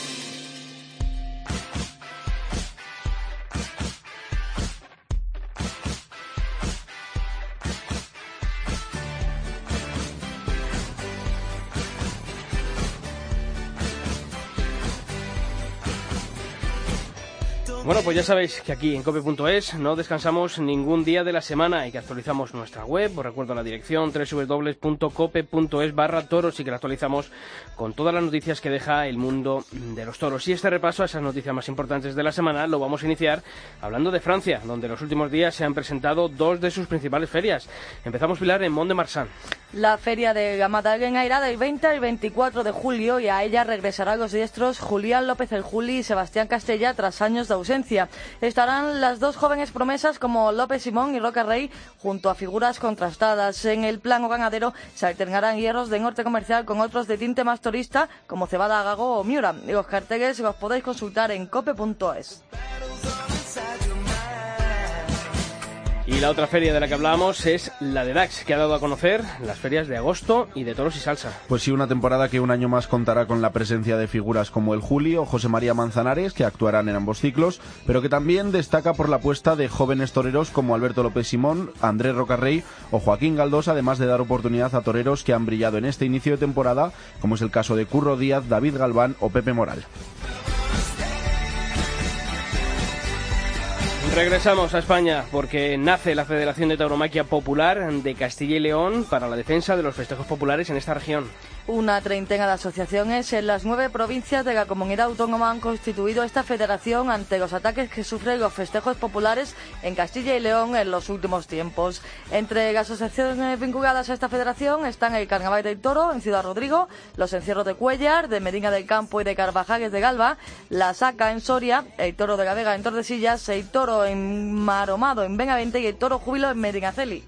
Bueno, pues ya sabéis que aquí en cope.es no descansamos ningún día de la semana y que actualizamos nuestra web. Os recuerdo la dirección www.cope.es/toros y que la actualizamos con todas las noticias que deja el mundo de los toros. Y este repaso a esas noticias más importantes de la semana lo vamos a iniciar hablando de Francia, donde en los últimos días se han presentado dos de sus principales ferias. Empezamos, Pilar, en Mont-de-Marsan. La feria de Gamataguenga irá del 20 al 24 de julio y a ella regresarán los diestros Julián López el Juli y Sebastián Castella tras años de ausencia. Estarán las dos jóvenes promesas como López Simón y Roca Rey junto a figuras contrastadas. En el plano ganadero se alternarán hierros de norte comercial con otros de tinte más turista como Cebada, Gago o Miura. Y los carteles los podéis consultar en cope.es. Y la otra feria de la que hablábamos es la de Dax, que ha dado a conocer las ferias de agosto y de toros y salsa. Pues sí, una temporada que un año más contará con la presencia de figuras como el Juli o José María Manzanares, que actuarán en ambos ciclos, pero que también destaca por la apuesta de jóvenes toreros como Alberto López Simón, Andrés Rocarrey o Joaquín Galdós, además de dar oportunidad a toreros que han brillado en este inicio de temporada, como es el caso de Curro Díaz, David Galván o Pepe Moral. Regresamos a España porque nace la Federación de Tauromaquia Popular de Castilla y León para la defensa de los festejos populares en esta región. Una treintena de asociaciones en las 9 provincias de la comunidad autónoma han constituido esta federación ante los ataques que sufren los festejos populares en Castilla y León en los últimos tiempos. Entre las asociaciones vinculadas a esta federación están el Carnaval del Toro en Ciudad Rodrigo, los encierros de Cuéllar, de Medina del Campo y de Carvajales de Galva, la Saca en Soria, el Toro de la Vega en Tordesillas, el Toro en Maromado en Benavente y el Toro Júbilo en Medinaceli.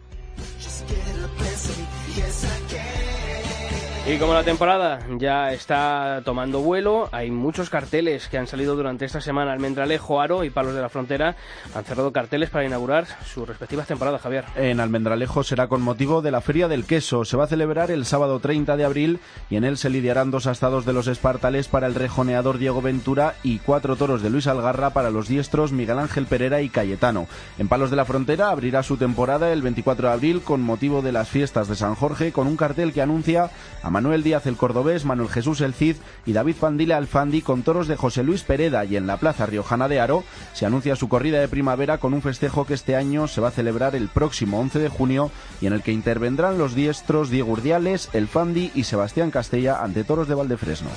Y como la temporada ya está tomando vuelo, hay muchos carteles que han salido durante esta semana. Almendralejo, Haro y Palos de la Frontera han cerrado carteles para inaugurar sus respectivas temporadas, Javier. En Almendralejo será con motivo de la Feria del Queso. Se va a celebrar el sábado 30 de abril y en él se lidiarán 2 astados de los espartales para el rejoneador Diego Ventura y 4 toros de Luis Algarra para los diestros Miguel Ángel Pereira y Cayetano. En Palos de la Frontera abrirá su temporada el 24 de abril con motivo de las fiestas de San Jorge con un cartel que anuncia a Manuel Díaz el Cordobés, Manuel Jesús el Cid y David Fandile Alfandi con toros de José Luis Pereda, y en la Plaza Riojana de Haro se anuncia su corrida de primavera con un festejo que este año se va a celebrar el próximo 11 de junio y en el que intervendrán los diestros Diego Urdiales, el Fandi y Sebastián Castella ante toros de Valdefresno.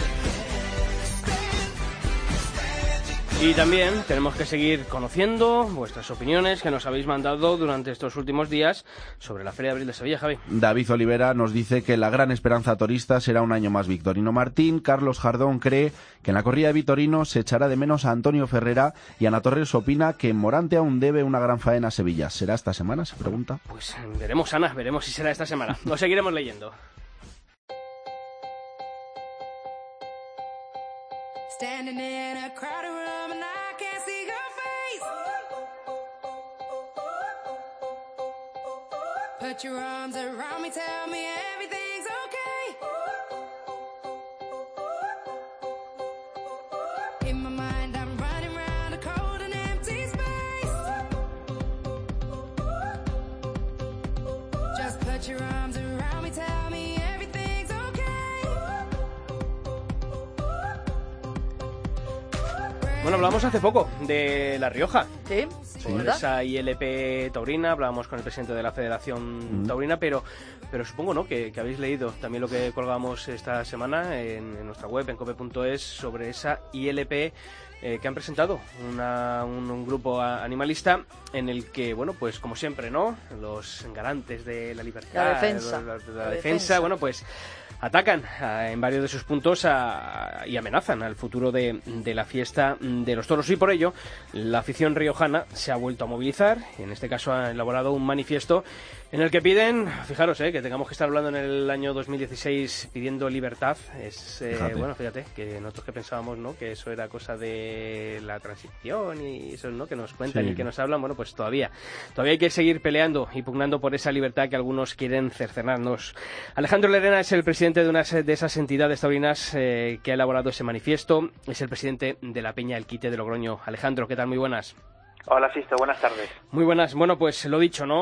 Y también tenemos que seguir conociendo vuestras opiniones que nos habéis mandado durante estos últimos días sobre la Feria de Abril de Sevilla, Javi. David Olivera nos dice que la gran esperanza torista será un año más Victorino Martín. Carlos Jardón cree que en la corrida de Vitorino se echará de menos a Antonio Ferrera y Ana Torres opina que Morante aún debe una gran faena a Sevilla. ¿Será esta semana? Se pregunta. Pues veremos, Ana, veremos si será esta semana. Lo seguiremos leyendo. Standing in a crowded room and I can't see your face. Put your arms around me, tell me everything's okay. In my mind I'm running round a cold and empty space. Just put your arms around me, tell me everything's okay. Bueno, hablamos hace poco de La Rioja. Sí, por esa ILP taurina, hablábamos con el presidente de la Federación Taurina, pero supongo, ¿no?, que habéis leído también lo que colgamos esta semana en nuestra web, en cope.es, sobre esa ILP que han presentado un grupo animalista en el que, bueno, pues como siempre, ¿no?, los garantes de la libertad, la defensa, bueno, pues atacan en varios de sus puntos y amenazan al futuro de la fiesta de los toros, y por ello la afición riojana se ha vuelto a movilizar y en este caso ha elaborado un manifiesto En el que piden, fijaros, que tengamos que estar hablando en el año 2016 pidiendo libertad, es, bueno, fíjate, que nosotros que pensábamos, ¿no?, que eso era cosa de la transición y eso, ¿no?, que nos cuentan y que nos hablan, bueno, pues todavía hay que seguir peleando y pugnando por esa libertad que algunos quieren cercenarnos. Alejandro Lerena es el presidente de una de esas entidades taurinas que ha elaborado ese manifiesto, es el presidente de la Peña El Quite de Logroño. Alejandro, ¿qué tal? Muy buenas. Hola, Sisto, buenas tardes. Muy buenas. Bueno, pues lo dicho, ¿no?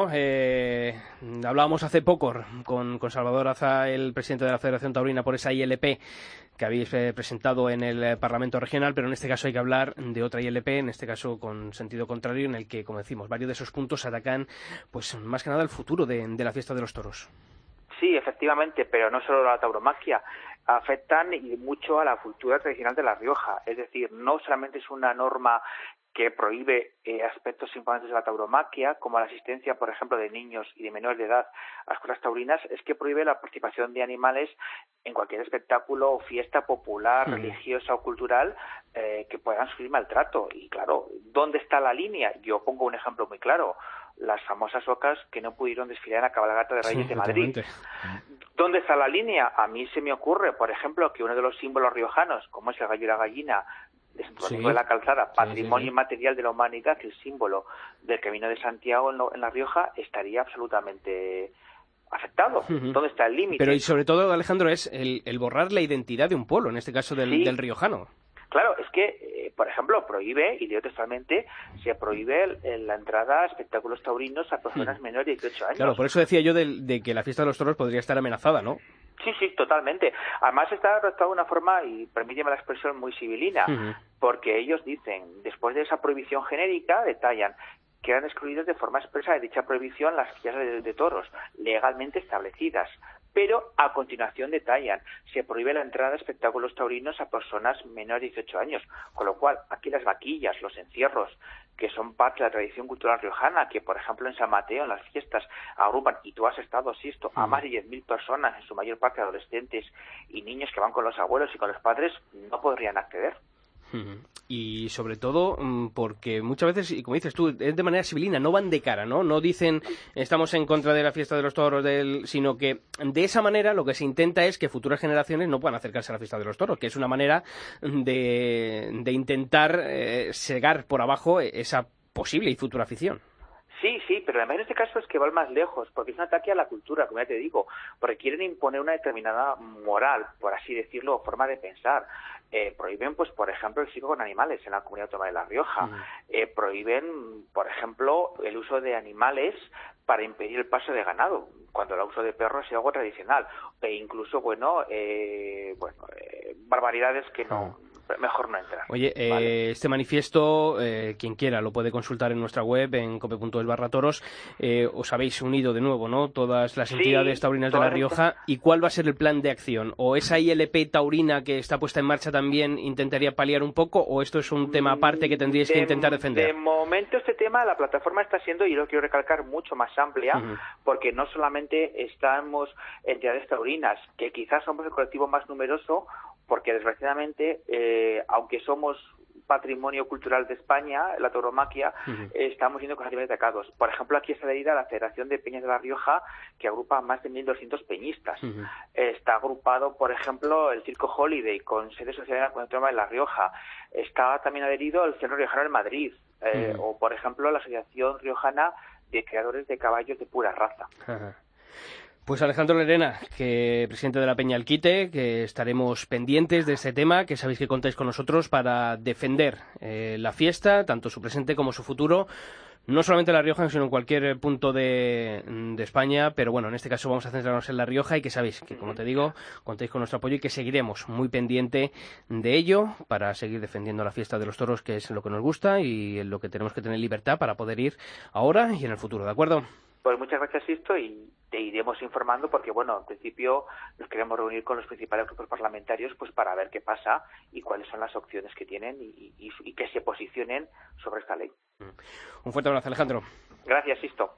Hablábamos hace poco con Salvador Aza, el presidente de la Federación Taurina, por esa ILP que habéis presentado en el Parlamento Regional, pero en este caso hay que hablar de otra ILP, en este caso con sentido contrario, en el que, como decimos, varios de esos puntos atacan, pues más que nada el futuro de la fiesta de los toros. Sí, efectivamente, pero no solo a la tauromaquia, afectan y mucho a la cultura tradicional de La Rioja. Es decir, no solamente es una norma que prohíbe aspectos importantes de la tauromaquia, como la asistencia, por ejemplo, de niños y de menores de edad a escuelas taurinas, es que prohíbe la participación de animales en cualquier espectáculo o fiesta popular, religiosa o cultural que puedan sufrir maltrato. Y claro, ¿dónde está la línea? Yo pongo un ejemplo muy claro. Las famosas ocas que no pudieron desfilar en la cabalgata de Reyes de Madrid. ¿Dónde está la línea? A mí se me ocurre, por ejemplo, que uno de los símbolos riojanos, como es el gallo y la gallina, de la calzada, patrimonio inmaterial de la humanidad, el símbolo del Camino de Santiago en La Rioja, estaría absolutamente afectado. ¿Dónde está el límite? Pero y sobre todo, Alejandro, es el borrar la identidad de un pueblo, en este caso del riojano. Claro, es que, por ejemplo, prohíbe, y leo textualmente, se prohíbe la entrada a espectáculos taurinos a personas menores de 18 años. Claro, por eso decía yo de que la fiesta de los toros podría estar amenazada, ¿no? Sí, totalmente. Además está redactado de una forma, y permíteme la expresión, muy civilina, porque ellos dicen, después de esa prohibición genérica, detallan, quedan excluidas de forma expresa de dicha prohibición las fiestas de toros legalmente establecidas. Pero a continuación detallan, se prohíbe la entrada a espectáculos taurinos a personas menores de 18 años, con lo cual aquí las vaquillas, los encierros, que son parte de la tradición cultural riojana, que por ejemplo en San Mateo, en las fiestas, agrupan, y tú has estado, Sisto, a más de 10.000 personas, en su mayor parte adolescentes y niños que van con los abuelos y con los padres, no podrían acceder. Y sobre todo porque muchas veces, y como dices tú, es de manera civilina, no van de cara, ¿no? Dicen estamos en contra de la fiesta de los toros, sino que de esa manera lo que se intenta es que futuras generaciones no puedan acercarse a la fiesta de los toros, que es una manera de intentar cegar por abajo esa posible y futura afición. Sí, pero además en este caso es que va más lejos, porque es un ataque a la cultura, como ya te digo, porque quieren imponer una determinada moral, por así decirlo, o forma de pensar. Prohíben, pues, por ejemplo, el circo con animales en la Comunidad Autónoma de La Rioja. Prohíben, por ejemplo, el uso de animales para impedir el paso de ganado, cuando el uso de perros es algo tradicional. E incluso, barbaridades que no... Mejor no entrar. Oye, ¿vale? Este manifiesto, quien quiera, lo puede consultar en nuestra web, en cope.es/toros. Os habéis unido de nuevo, ¿no? Todas las entidades taurinas de La Rioja. ¿Y cuál va a ser el plan de acción? ¿O esa ILP taurina que está puesta en marcha también intentaría paliar un poco? ¿O esto es un tema aparte que tendríais que intentar defender? De momento este tema, la plataforma está siendo, y lo quiero recalcar, mucho más amplia, porque no solamente estamos entidades taurinas, que quizás somos el colectivo más numeroso, porque desgraciadamente, aunque somos patrimonio cultural de España, la tauromaquia, estamos siendo constantemente atacados. Por ejemplo, aquí está adherida la Federación de Peñas de La Rioja, que agrupa a más de 1.200 peñistas. Está agrupado, por ejemplo, el Circo Holiday, con sede social en la Comunidad Autónoma de La Rioja. Está también adherido el Centro Riojano en Madrid, o, por ejemplo, la Asociación Riojana de Creadores de Caballos de Pura Raza. Pues Alejandro Lerena, presidente de la Peña El Quite, que estaremos pendientes de este tema, que sabéis que contáis con nosotros para defender la fiesta, tanto su presente como su futuro, no solamente en La Rioja, sino en cualquier punto de España, pero bueno, en este caso vamos a centrarnos en La Rioja y que sabéis que, como te digo, contáis con nuestro apoyo y que seguiremos muy pendiente de ello para seguir defendiendo la fiesta de los toros, que es lo que nos gusta y en lo que tenemos que tener libertad para poder ir ahora y en el futuro, ¿de acuerdo? Pues muchas gracias, Sisto, y te iremos informando porque, bueno, en principio nos queremos reunir con los principales grupos parlamentarios pues para ver qué pasa y cuáles son las opciones que tienen y que se posicionen sobre esta ley. Un fuerte abrazo, Alejandro. Gracias, Sisto.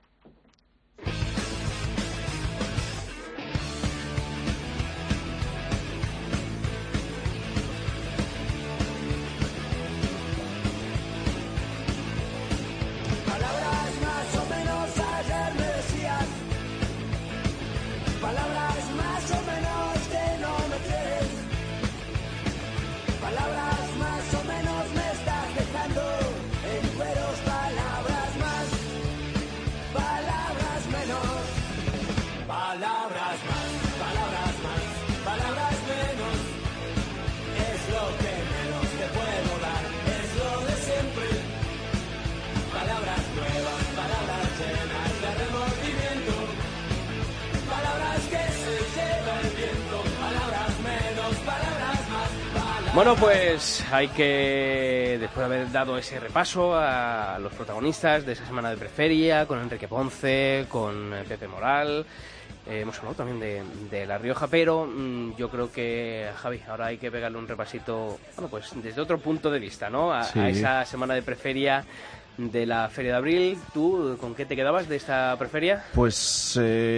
Bueno, pues hay que, después de haber dado ese repaso a los protagonistas de esa semana de preferia, con Enrique Ponce, con Pepe Moral, hemos hablado también de La Rioja, pero yo creo que, Javi, ahora hay que pegarle un repasito, bueno, pues desde otro punto de vista, ¿no? A esa semana de preferia de la Feria de Abril. ¿Tú con qué te quedabas de esta preferia? Pues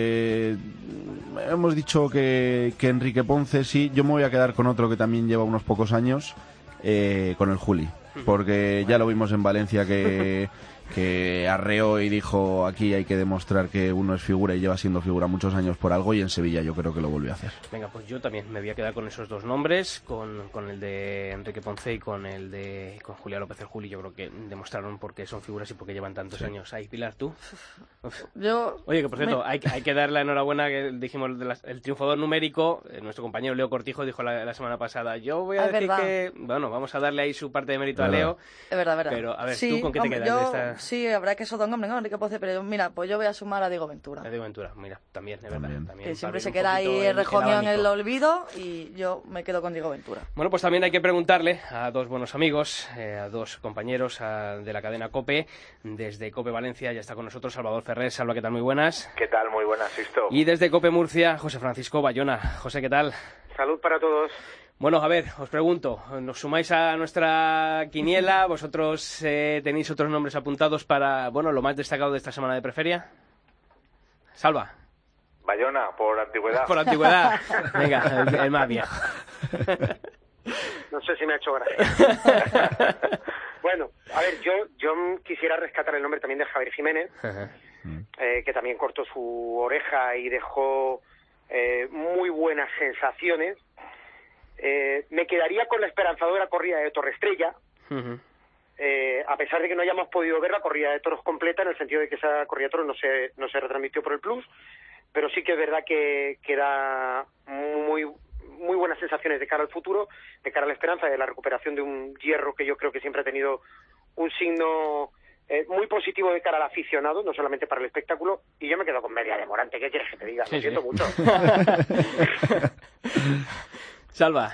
hemos dicho que Enrique Ponce, sí. Yo me voy a quedar con otro que también lleva unos pocos años, con el Juli, porque ya lo vimos en Valencia que arreó y dijo: aquí hay que demostrar que uno es figura y lleva siendo figura muchos años por algo, y en Sevilla yo creo que lo volvió a hacer. Venga, pues yo también me voy a quedar con esos dos nombres, con el de Enrique Ponce y con Julián López el Juli. Yo creo que demostraron por qué son figuras y por qué llevan tantos años. Ahí, Pilar, ¿tú? Oye, que por cierto, hay que dar la enhorabuena, que dijimos el triunfador numérico, nuestro compañero Leo Cortijo dijo la semana pasada: yo voy a decir que, bueno, vamos a darle ahí su parte de mérito a Leo. Es verdad. Pero, a ver, sí, ¿tú con qué te quedas de esta...? Sí, habrá que esos dos nombres, ¿no? Enrique Ponce, pero mira, pues yo voy a sumar a Diego Ventura. A Diego Ventura, mira, también, es verdad. También que siempre se queda ahí rejoneado en el olvido, y yo me quedo con Diego Ventura. Bueno, pues también hay que preguntarle a dos buenos amigos, a dos compañeros de la cadena COPE. Desde COPE Valencia ya está con nosotros Salvador Ferrer. Salva, ¿qué tal? Muy buenas. ¿Qué tal? Muy buenas, Sisto. Y desde COPE Murcia, José Francisco Bayona. José, ¿qué tal? Salud para todos. Bueno, a ver, os pregunto, ¿nos sumáis a nuestra quiniela? ¿Vosotros tenéis otros nombres apuntados para, bueno, lo más destacado de esta semana de preferia? Salva. Bayona, por antigüedad. Por antigüedad. Venga, el más viejo. No sé si me ha hecho gracia. Bueno, a ver, yo quisiera rescatar el nombre también de Javier Jiménez, que también cortó su oreja y dejó muy buenas sensaciones. Me quedaría con la esperanzadora corrida de Torrestrella, a pesar de que no hayamos podido ver la corrida de toros completa, en el sentido de que esa corrida de toros no se retransmitió por el Plus, pero sí que es verdad que da muy buenas sensaciones de cara al futuro, de cara a la esperanza de la recuperación de un hierro que yo creo que siempre ha tenido un signo muy positivo de cara al aficionado, no solamente para el espectáculo. Y yo me quedo con Media de Morante. ¿Qué quieres que te diga? Lo siento mucho. Salva.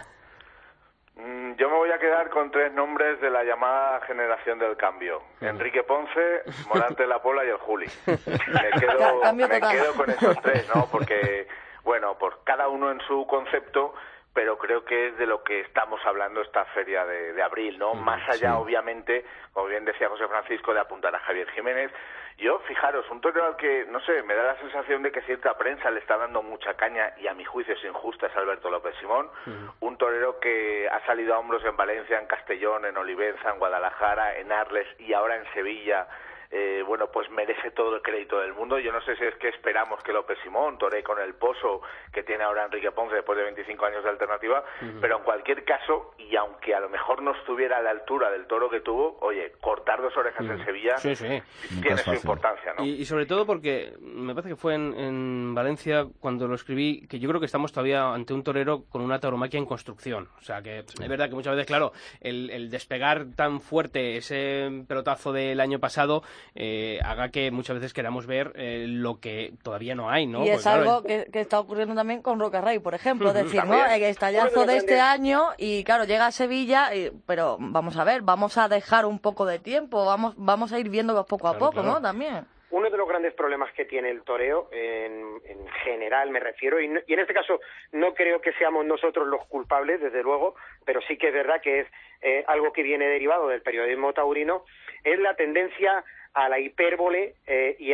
Yo me voy a quedar con tres nombres de la llamada generación del cambio: Enrique Ponce, Morante La Pola y el Juli. Me quedo con esos tres, ¿no? Porque, bueno, por cada uno en su concepto, pero creo que es de lo que estamos hablando esta feria de abril, ¿no? Más allá, obviamente, como bien decía José Francisco, de apuntar a Javier Jiménez. Yo, fijaros, un torero al que, no sé, me da la sensación de que cierta prensa le está dando mucha caña, y a mi juicio es injusta, es Alberto López Simón. Un torero que ha salido a hombros en Valencia, en Castellón, en Olivenza, en Guadalajara, en Arles y ahora en Sevilla. Bueno, pues merece todo el crédito del mundo. Yo no sé si es que esperamos que López Simón toree con el pozo que tiene ahora Enrique Ponce después de 25 años de alternativa, pero en cualquier caso, y aunque a lo mejor no estuviera a la altura del toro que tuvo, oye, cortar dos orejas en Sevilla tiene su importancia, ¿no? Y sobre todo porque me parece que fue en Valencia cuando lo escribí, que yo creo que estamos todavía ante un torero con una tauromaquia en construcción. O sea, que es verdad que muchas veces, claro, el despegar tan fuerte, ese pelotazo del año pasado, haga que muchas veces queramos ver lo que todavía no hay, ¿no? Y es algo que está ocurriendo también con Roca Rey, por ejemplo. Es decir, ¿no? El estallazo de este año, y claro, llega a Sevilla, pero vamos a ver, vamos a dejar un poco de tiempo, vamos a ir viéndolo poco a poco, ¿no? También. Uno de los grandes problemas que tiene el toreo, en general me refiero, y en este caso no creo que seamos nosotros los culpables, desde luego, pero sí que es verdad que es algo que viene derivado del periodismo taurino, es la tendencia a la hipérbole y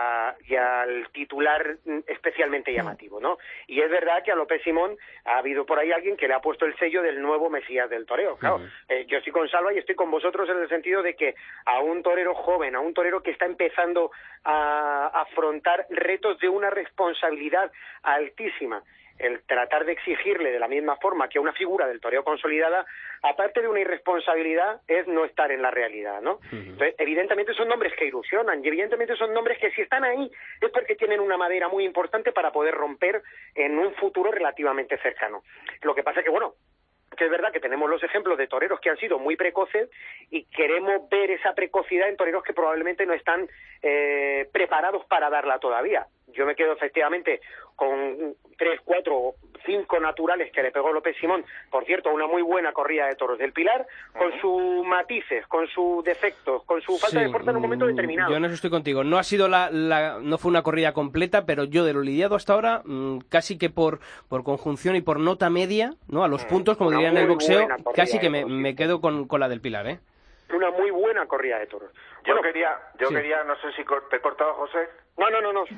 al titular especialmente llamativo, ¿no? Y es verdad que a López Simón ha habido por ahí alguien que le ha puesto el sello del nuevo Mesías del toreo. Claro, yo estoy con Salva y estoy con vosotros en el sentido de que a un torero joven, a un torero que está empezando a afrontar retos de una responsabilidad altísima, el tratar de exigirle de la misma forma que a una figura del toreo consolidada, aparte de una irresponsabilidad, es no estar en la realidad, ¿no? Entonces, evidentemente son nombres que ilusionan, y evidentemente son nombres que si están ahí es porque tienen una madera muy importante para poder romper en un futuro relativamente cercano. Lo que pasa es que, bueno, que es verdad que tenemos los ejemplos de toreros que han sido muy precoces y queremos ver esa precocidad en toreros que probablemente no están preparados para darla todavía. yo me quedo efectivamente con 3, 4, 5 naturales que le pegó López Simón. Por cierto, una muy buena corrida de toros del Pilar, con sus matices, con sus defectos, con su falta de fuerza en un momento determinado. Yo en eso estoy contigo. No ha sido no fue una corrida completa, pero yo de lo lidiado hasta ahora, casi que por conjunción y por nota media, ¿no? A los puntos, como dirían en el boxeo, casi que me quedo con la del Pilar, ¿eh? Una muy buena corrida de toros. Yo quería, no sé si te he cortado, José. No.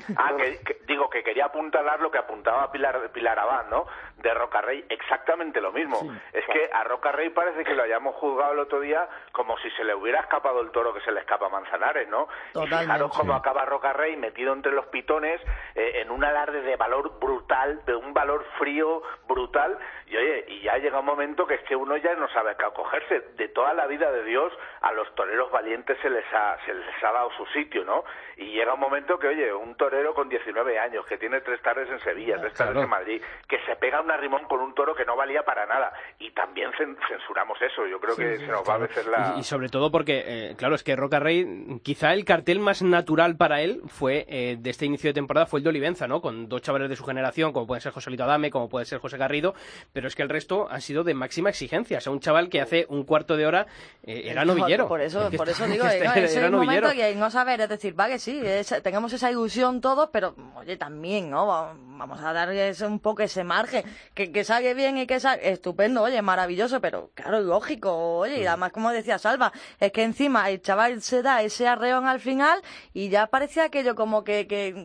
Digo que quería apuntalar lo que apuntaba Pilar Abad, ¿no? De Rocarrey, exactamente lo mismo. Sí, es que a Rocarrey parece que lo hayamos juzgado el otro día como si se le hubiera escapado el toro que se le escapa a Manzanares, ¿no? Totalmente. Y fijaros cómo acaba Rocarrey metido entre los pitones en un alarde de valor brutal, de un valor frío brutal. Y oye, y ya llega un momento que es que uno ya no sabe qué acogerse. De toda la vida de Dios, a los toreros valientes se les ha dado su sitio, ¿no? Y llega un momento que, oye, un torero con 19 años, que tiene 3 tardes en Sevilla, 3 tardes en Madrid, que se pega un arrimón con un toro que no valía para nada. Y también censuramos eso. Yo creo que se nos va a veces y sobre todo porque, claro, es que Rocarrey, quizá el cartel más natural para él fue, de este inicio de temporada, fue el de Olivenza, ¿no? Con 2 chavales de su generación, como puede ser Joselito Adame, como puede ser José Garrido, pero es que el resto han sido de máxima exigencia. O sea, un chaval que hace un cuarto de hora era novillero. Por eso digo, es el momento que no saber, es decir, va que sí, tengamos esa ilusión todos, pero oye, también, ¿no? Vamos a darle un poco ese margen, que salga bien y que salga estupendo, oye, maravilloso, pero claro, lógico, oye, y además, como decía Salva, es que encima el chaval se da ese arreón al final y ya parecía aquello como que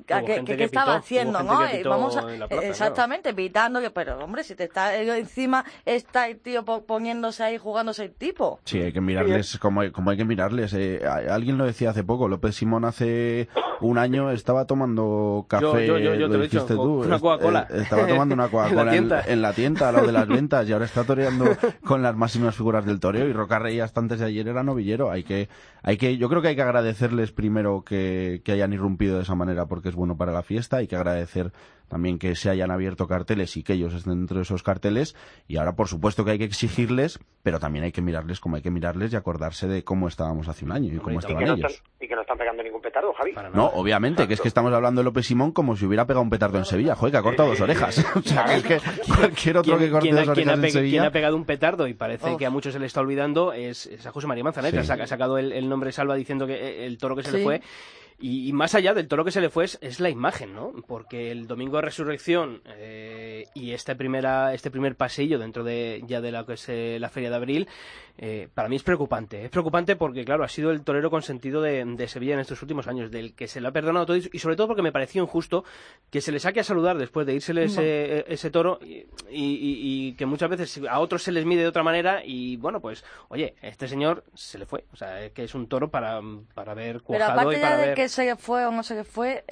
estaba haciendo, ¿no? Vamos a, plaza, exactamente, claro. Pitando, pero hombre, si te está encima, está el tío poniéndose ahí, jugándose el tipo. Sí, hay que mirarles como hay que mirarles. Alguien lo decía hace poco, López Simón hace un año estaba tomando café, yo te lo he dicho, una Coca-Cola. Estaba tomando una Coca-Cola en la tienda, a lo de las ventas, y ahora está toreando con las máximas figuras del toreo, y Rocarrey hasta antes de ayer era novillero. Yo creo que hay que agradecerles primero que hayan irrumpido de esa manera, porque es bueno para la fiesta. Hay que agradecer también que se hayan abierto carteles y que ellos estén dentro de esos carteles, y ahora por supuesto que hay que exigirles, pero también hay que mirarles como hay que mirarles y acordarse de cómo estábamos hace un año y cómo estaban ellos. Y que no están pegando ningún petardo, Javi. No, obviamente, que es que estamos hablando de López Simón como si hubiera pegado un petardo en Sevilla. Joder, que ha cortado 2 orejas. O sea, que es que cualquier otro que corte 2 orejas en Sevilla... Quien ha pegado un petardo, y parece que a muchos se le está olvidando, es a José María Manzanares. Ha sacado el nombre de Salva diciendo que el toro que se le fue... Y más allá del toro que se le fue es la imagen, ¿no? Porque el domingo de resurrección y este primer pasillo dentro de lo que es la Feria de Abril, para mí es preocupante. Es preocupante porque, claro, ha sido el torero consentido de Sevilla en estos últimos años, del que se le ha perdonado todo, y sobre todo porque me pareció injusto que se le saque a saludar después de írsele ese toro y que muchas veces a otros se les mide de otra manera, y bueno, pues, oye, este señor se le fue. O sea, que es un toro para ver cuajado y para ver... Que se fue o no se fue,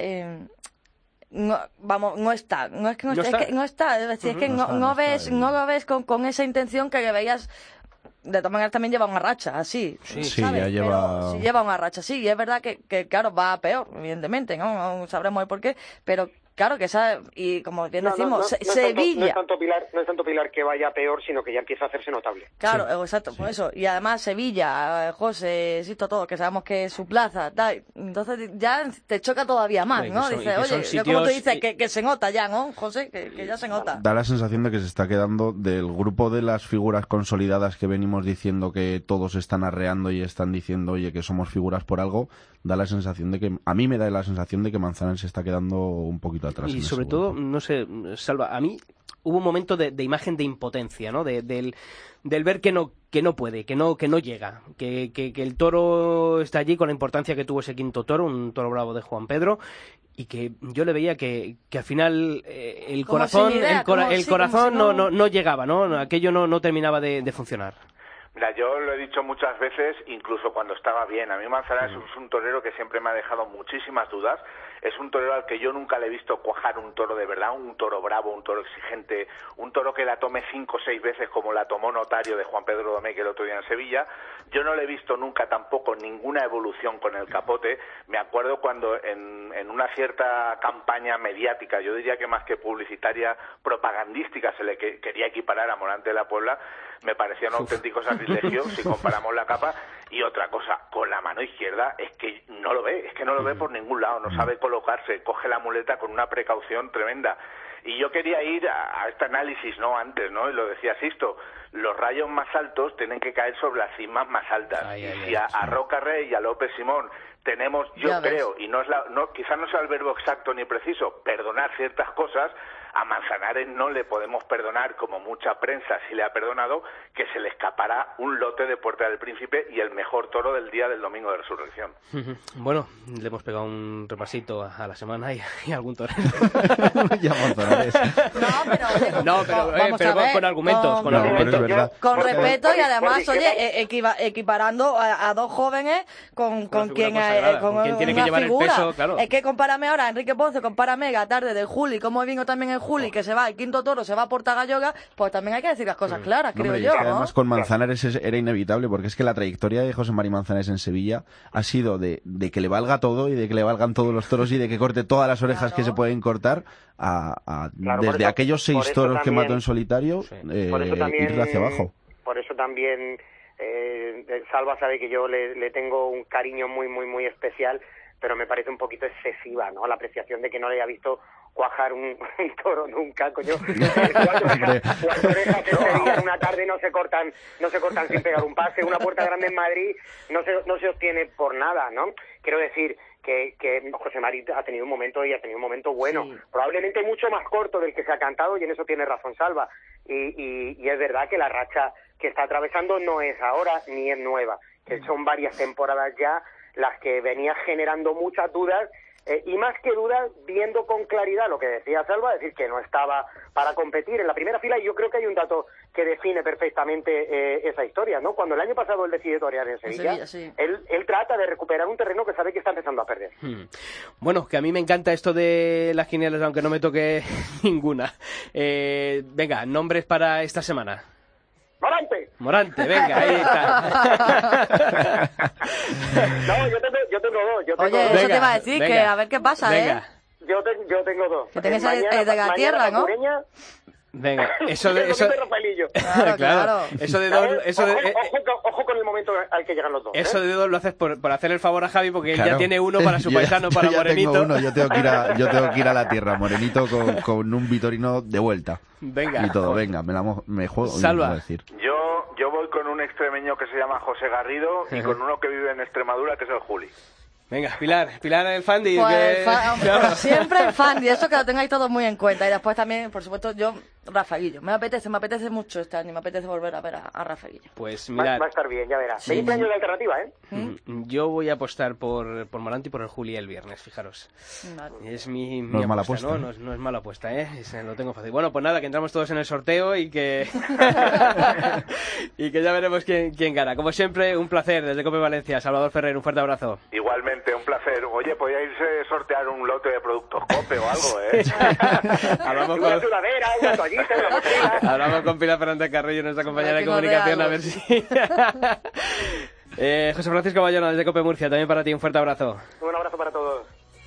no está. No es que no esté, es que no está. Es decir, es que no lo ves con esa intención que veías. De todas maneras también lleva una racha, así. Sí, ya lleva... Sí, lleva una racha, sí. Y es verdad que claro, va a peor, evidentemente, ¿no? No sabremos el por qué, pero... Claro que esa, y como bien decimos, Sevilla... No es tanto Pilar que vaya peor, sino que ya empieza a hacerse notable. Claro, exacto, por eso. Y además Sevilla, José, existo todo, que sabemos que es su plaza, tal. Entonces ya te choca todavía más, ¿no? Dices, oye, sitios... como tú dices, que se nota ya, ¿no, José? Que ya se nota. Da la sensación de que se está quedando del grupo de las figuras consolidadas que venimos diciendo que todos están arreando y están diciendo, oye, que somos figuras por algo. Da la sensación de que... A mí me da la sensación de que Manzanares se está quedando un poquito atrás. Y sobre todo, no sé, Salva, a mí hubo un momento de imagen de impotencia, ¿no? Del ver que no puede, que no llega, que el toro está allí con la importancia que tuvo ese quinto toro, un toro bravo de Juan Pedro, y que yo le veía que al final el corazón no llegaba, ¿no? Aquello no terminaba de funcionar. Mira, yo lo he dicho muchas veces, incluso cuando estaba bien. A mí Manzanares es un torero que siempre me ha dejado muchísimas dudas. Es un torero al que yo nunca le he visto cuajar un toro de verdad, un toro bravo, un toro exigente, un toro que la tome 5 o 6 veces como la tomó Notario de Juan Pedro Domecq el otro día en Sevilla. Yo no le he visto nunca tampoco ninguna evolución con el capote. Me acuerdo cuando en una cierta campaña mediática, yo diría que más que publicitaria, propagandística, se le quería equiparar a Morante de la Puebla, me parecía un auténtico sacrilegio si comparamos la capa. Y otra cosa, con la mano izquierda es que no lo ve por ningún lado, no sabe colocarse, coge la muleta con una precaución tremenda. Y yo quería ir a este análisis, ¿no? Antes, ¿no? Y lo decía Sisto, los rayos más altos tienen que caer sobre las cimas más altas. Si a Roca Rey y a López Simón tenemos, yo creo, y quizás no sea el verbo exacto ni preciso, perdonar ciertas cosas, a Manzanares no le podemos perdonar, como mucha prensa sí le ha perdonado, que se le escapará un lote de Puerta del Príncipe y el mejor toro del día del Domingo de Resurrección. Bueno, le hemos pegado un repasito a la semana y algún torero. pero con argumentos. Con respeto y además, oye, equiparando a dos jóvenes con quien tiene que llevar figura. El peso, claro. Es que compárame ahora a Enrique Ponce, compárame la tarde del Juli, como vino también el Juli, que se va, el quinto toro se va a Portagalloga, pues también hay que decir las cosas claras, creo yo, ¿no? Además con Manzanares era inevitable, porque es que la trayectoria de José Mari Manzanares en Sevilla ha sido de que le valga todo y de que le valgan todos los toros y de que corte todas las orejas que se pueden cortar desde aquellos 6 toros que mató en solitario, irle hacia abajo. Por eso también Salva sabe que yo le tengo un cariño muy, muy, muy especial, pero me parece un poquito excesiva, ¿no? La apreciación de que no le haya visto cuajar un toro nunca, coño. Las orejas que se día en una tarde no se cortan sin pegar un pase. Una Puerta Grande en Madrid no se obtiene por nada, ¿no? Quiero decir que José Mari ha tenido un momento bueno, probablemente mucho más corto del que se ha cantado, y en eso tiene razón Salva. Y es verdad que la racha que está atravesando no es ahora ni es nueva, que son varias temporadas ya las que venía generando muchas dudas. Y más que dudas, viendo con claridad lo que decía Salva, es decir, que no estaba para competir en la primera fila, y yo creo que hay un dato que define perfectamente esa historia, ¿no? Cuando el año pasado él decide torear en Sevilla, él trata de recuperar un terreno que sabe que está empezando a perder. Bueno, que a mí me encanta esto de las quinielas, aunque no me toque ninguna. Venga, nombres para esta semana. Morante, venga, ahí está. No, yo tengo dos. Oye, eso te iba a decir, que a ver qué pasa, venga. Yo tengo dos. Que tenés de la tierra, ¿no? Venga, eso de claro. Ojo con el momento al que llegan los dos. Eso de dos lo haces por hacer el favor a Javi, porque él ya tiene uno para su paisano, para Morenito. Yo tengo que ir a la tierra, Morenito, con un Vitorino de vuelta. Venga. Y todo, venga, me juego. Salva. Decir. Yo voy con un extremeño que se llama José Garrido y con uno que vive en Extremadura, que es el Juli. Venga, Pilar el Fandi. Pues siempre el Fandi, eso que lo tengáis todos muy en cuenta. Y después también, por supuesto, yo, Rafaguillo. Me apetece mucho este año, me apetece volver a ver a Rafaguillo. Pues mira, va a estar bien, ya verás. 20 años de alternativa, ¿eh? Yo voy a apostar por Morante y por el Juli el viernes, fijaros. Vale. Es mi no es mala apuesta, ¿no? No es mala apuesta, ¿eh? Lo tengo fácil. Bueno, pues nada, que entramos todos en el sorteo y que y que ya veremos quién gana. Como siempre, un placer desde Cope Valencia. Salvador Ferrer, un fuerte abrazo. Igualmente, un placer. Oye, podía irse a sortear un lote de productos Cope o algo, ¿eh? Una sudadera, una toallita, una mochila. Hablamos con Pilar Fernández Carrillo, nuestra compañera de comunicación, a ver si... José Francisco Bayona, desde Cope Murcia, también para ti, un fuerte abrazo. Un abrazo para todos.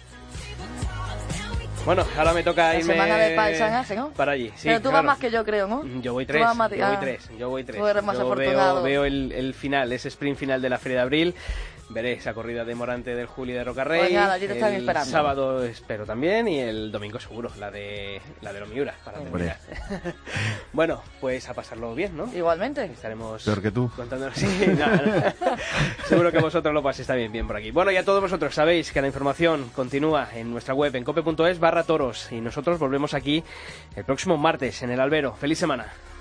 Bueno, ahora me toca irme ¿no? para allí. Sí, pero tú vas más que yo, creo, ¿no? Yo voy 3. Tú eres más afortunado. Veo el final, ese sprint final de la Feria de Abril. Veré esa corrida de Morante, del Juli, de Roca Rey. Pues nada, allí te están esperando. El sábado espero también, y el domingo seguro, la de los Miura, para terminar. Bueno, pues a pasarlo bien, ¿no? Igualmente. Estaremos peor que tú contándonos. Sí, no. Seguro que vosotros lo paséis también bien por aquí. Bueno, y a todos vosotros sabéis que la información continúa en nuestra web, en cope.es/toros, y nosotros volvemos aquí el próximo martes en el Albero. ¡Feliz semana!